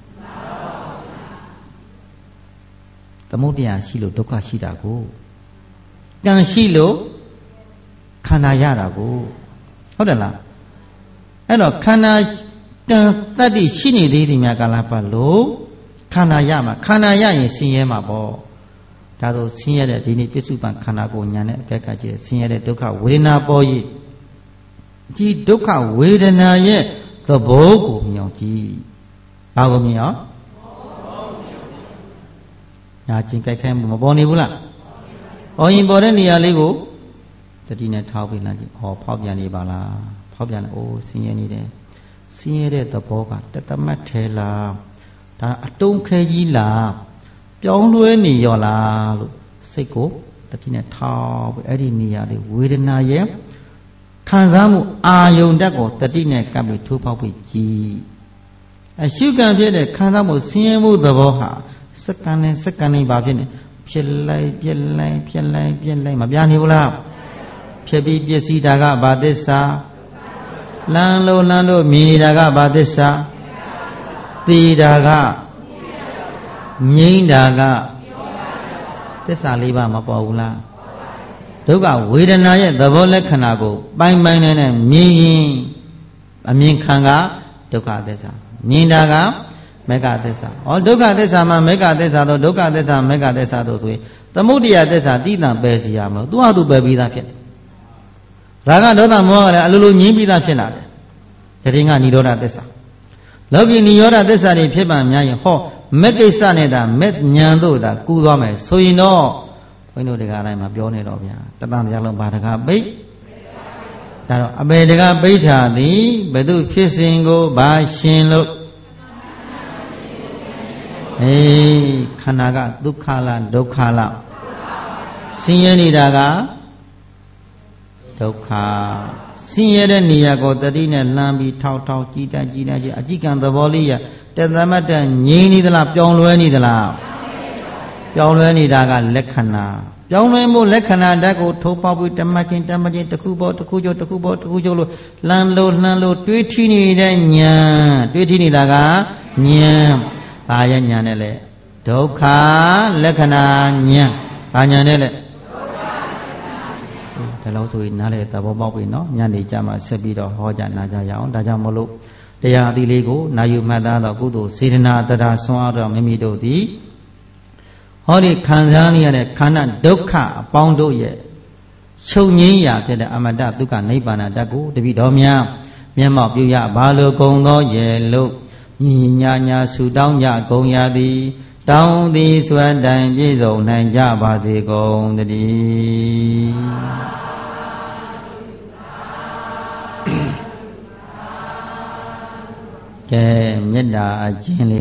သမုဒိယရှိလို့ဒုက္ခရှိတာကိုကံရှိလို့ခန္ဓာရတာကိုဟုတ်တယ်လားအဲ့တော့ခန္ဓာကံတတ္တိရှိနေသေးသည်များကာလပတ်လို့ခန္ဓာရမှာခန္ဓာရရင်ဆင်းရဲမှာပေါ့ဒါဆိုဆင်းရဲတဲ့ဒီနေ့ပြစ္စုပန်ခန္ဓာကိုညာနဲ့အကဲကကြည့်ဆင်းရဲတဲ့ဒုက္ခဝေဒနာပေါ်ရည်ဒီဒုက္ခဝေဒနာရဲ့သဘောကိုမြင်အောင်ကြည့်ဘာကိုမြင်အောင်ညာချင်းကြိုက်ခိုင်းမပေါ်နေဘူးလားပေါ်ရင်ပေါ်တဲ့နေရာလေးကိုတတိနဲ့ထောက်ပြီးလမ်းကြည့်ဟောဖောက်ပြန်နေပါလားဖောက်ပြန်တယ်အိုးဆင်းရဲနေတယ်ဆင်းရဲတဲ့သဘောကတသမတ်ထဲလားဒါအတုံးခဲကြီးလားပြောင်းလဲနေရောလားလို့စိတ်ကိုတတိနဲ့ထောက်ပြီးအဲ့ဒီနေရာလေးဝေဒနာရဲ့ခံစားမှုအာယုန်တက်ကိုတတိနဲ့ကပ်ပြီးထိုးပေါက်ပြီးကြည်အရှုခံဖြစ်တဲ့ခံစားမှုဆင်းရဲမှုသဘောဟာစက္ကန့်နဲ့စက္ကန့်နဲ့ဘာဖြစ်နေဖြစ်လိုက်ပြက်လိုက်ပြက်လိုက်ပြက်လိုက်မပြနေဘူးလားဖြစ်ပြီးပျက်စီးတာကဘာသစ္စာလမ်းလို့မြင်နေတာကဘာသစ္စာသိတာကငြိမ့်တာကသစ္စာ၄ပါးမပေါ်ဘူးလားဒုက္ခဝေဒနာရဲ့သဘောလက္ခဏာကိုပိုင်းပိုင်းနဲ့မြင်ရင်အမြင်ခံကဒုက္ခသစ္စာမြင်တာကမေဃသစ္စာဩဒုက္ခသစ္စာမှာမေဃသစ္စာတော့ဒုက္ခသစ္စာမေဃသစ္စာတို့ဆိုရင်သမုဒိယသစ္စာတိတံပယ်စီရမလို့သူ့ဟာသူပယ်ပြီးသားဖြစ်တယ်ရာဂဒေါသမောဟလည်းအလိုလိုငြင်းပြီးသားဖြစ်လာတယ်တတိယနိရောဓသစ္စာလောကီနိရောဓသစ္စာတွေဖြစ်ပါများရင်ဟောမက်ကိစ္စနဲ့တာမက်ဉာဏ်တို့တာကူးသွားမယ်ဆိုရင်တော့ဘုန်းကြီးတို့တရားတိုင်းမှာပြောနေတော့ဗျာတသံတရားလုံးဘာတကားပိတ်ဒါတော့အပေတကားပိဋ္ဌာသည်ဘယ်သူဖြစ်စဉ်ကိုဘာရှင်လို့ခန္ဓာကဒုက္ခလားဒုက္ခလားဆင်းရဲနေတာကဒုက္ခဆင်းရဲတဲ့နေရာကိုတတိနဲ့လှမ်းပြီးထောက်ကြည်တတ်ကြအကြည့်ကံသဘောလေးရတသမတ်တငြိမ်းနေသလားပြောင်းလဲနေသလားပြောင်းလဲနေတာကလက္ခဏာပြောင်းလဲမှုလက္ခဏာဓာတ်ကိုထိုးပေါက်ပြီးတမချင်းတစ်ခုပေါ်တစ်ခုကျော်လို့လှမ်းလို့တွေးထီးနေတဲ့ဉာဏ်တွေးထီးနေတာကဉာဏ်ဘာရဲ့ဉာဏ်နဲ့လဲဒုက္ခလက္ခဏာဉာဏ်ဘာဉာဏ်နဲ့လဲဒါလို့ဆိုရင်နားလေသဘောပေါက်ပြီနော်ညနေကြမှာဆက်ပြီးတော့ဟောကြနာကြရအောင်ဒါကြောင့်မလို့တရားအသီးလေးကိုနာယူမှတ်သားတော့ကုသိုလ်စေတနာတရားဆွမ်းအားတော်မိမိတို့သည်ဟောဒီခံစားနေရတဲ့ခန္ဓာဒုက္ခအပေါင်းတို့ရဲ့ချုပ်ငြိမ်းရာဖြစ်တဲ့အမတ္တဒုက္ခနိဗ္ဗာန်ဓာတ်ကိုတပိတော်များမျက်မှောက်ပြုရဘာလို့ကုံသောရဲ့လို့ညီညာဆူတောင်းကြကုန်ရသည်တောင်းသည်စွမ်းတိုင်ပြည့်စုံနိုင်ကြပါစေကုန်တည်းကဲမေတ္တာအကျဉ်းလေး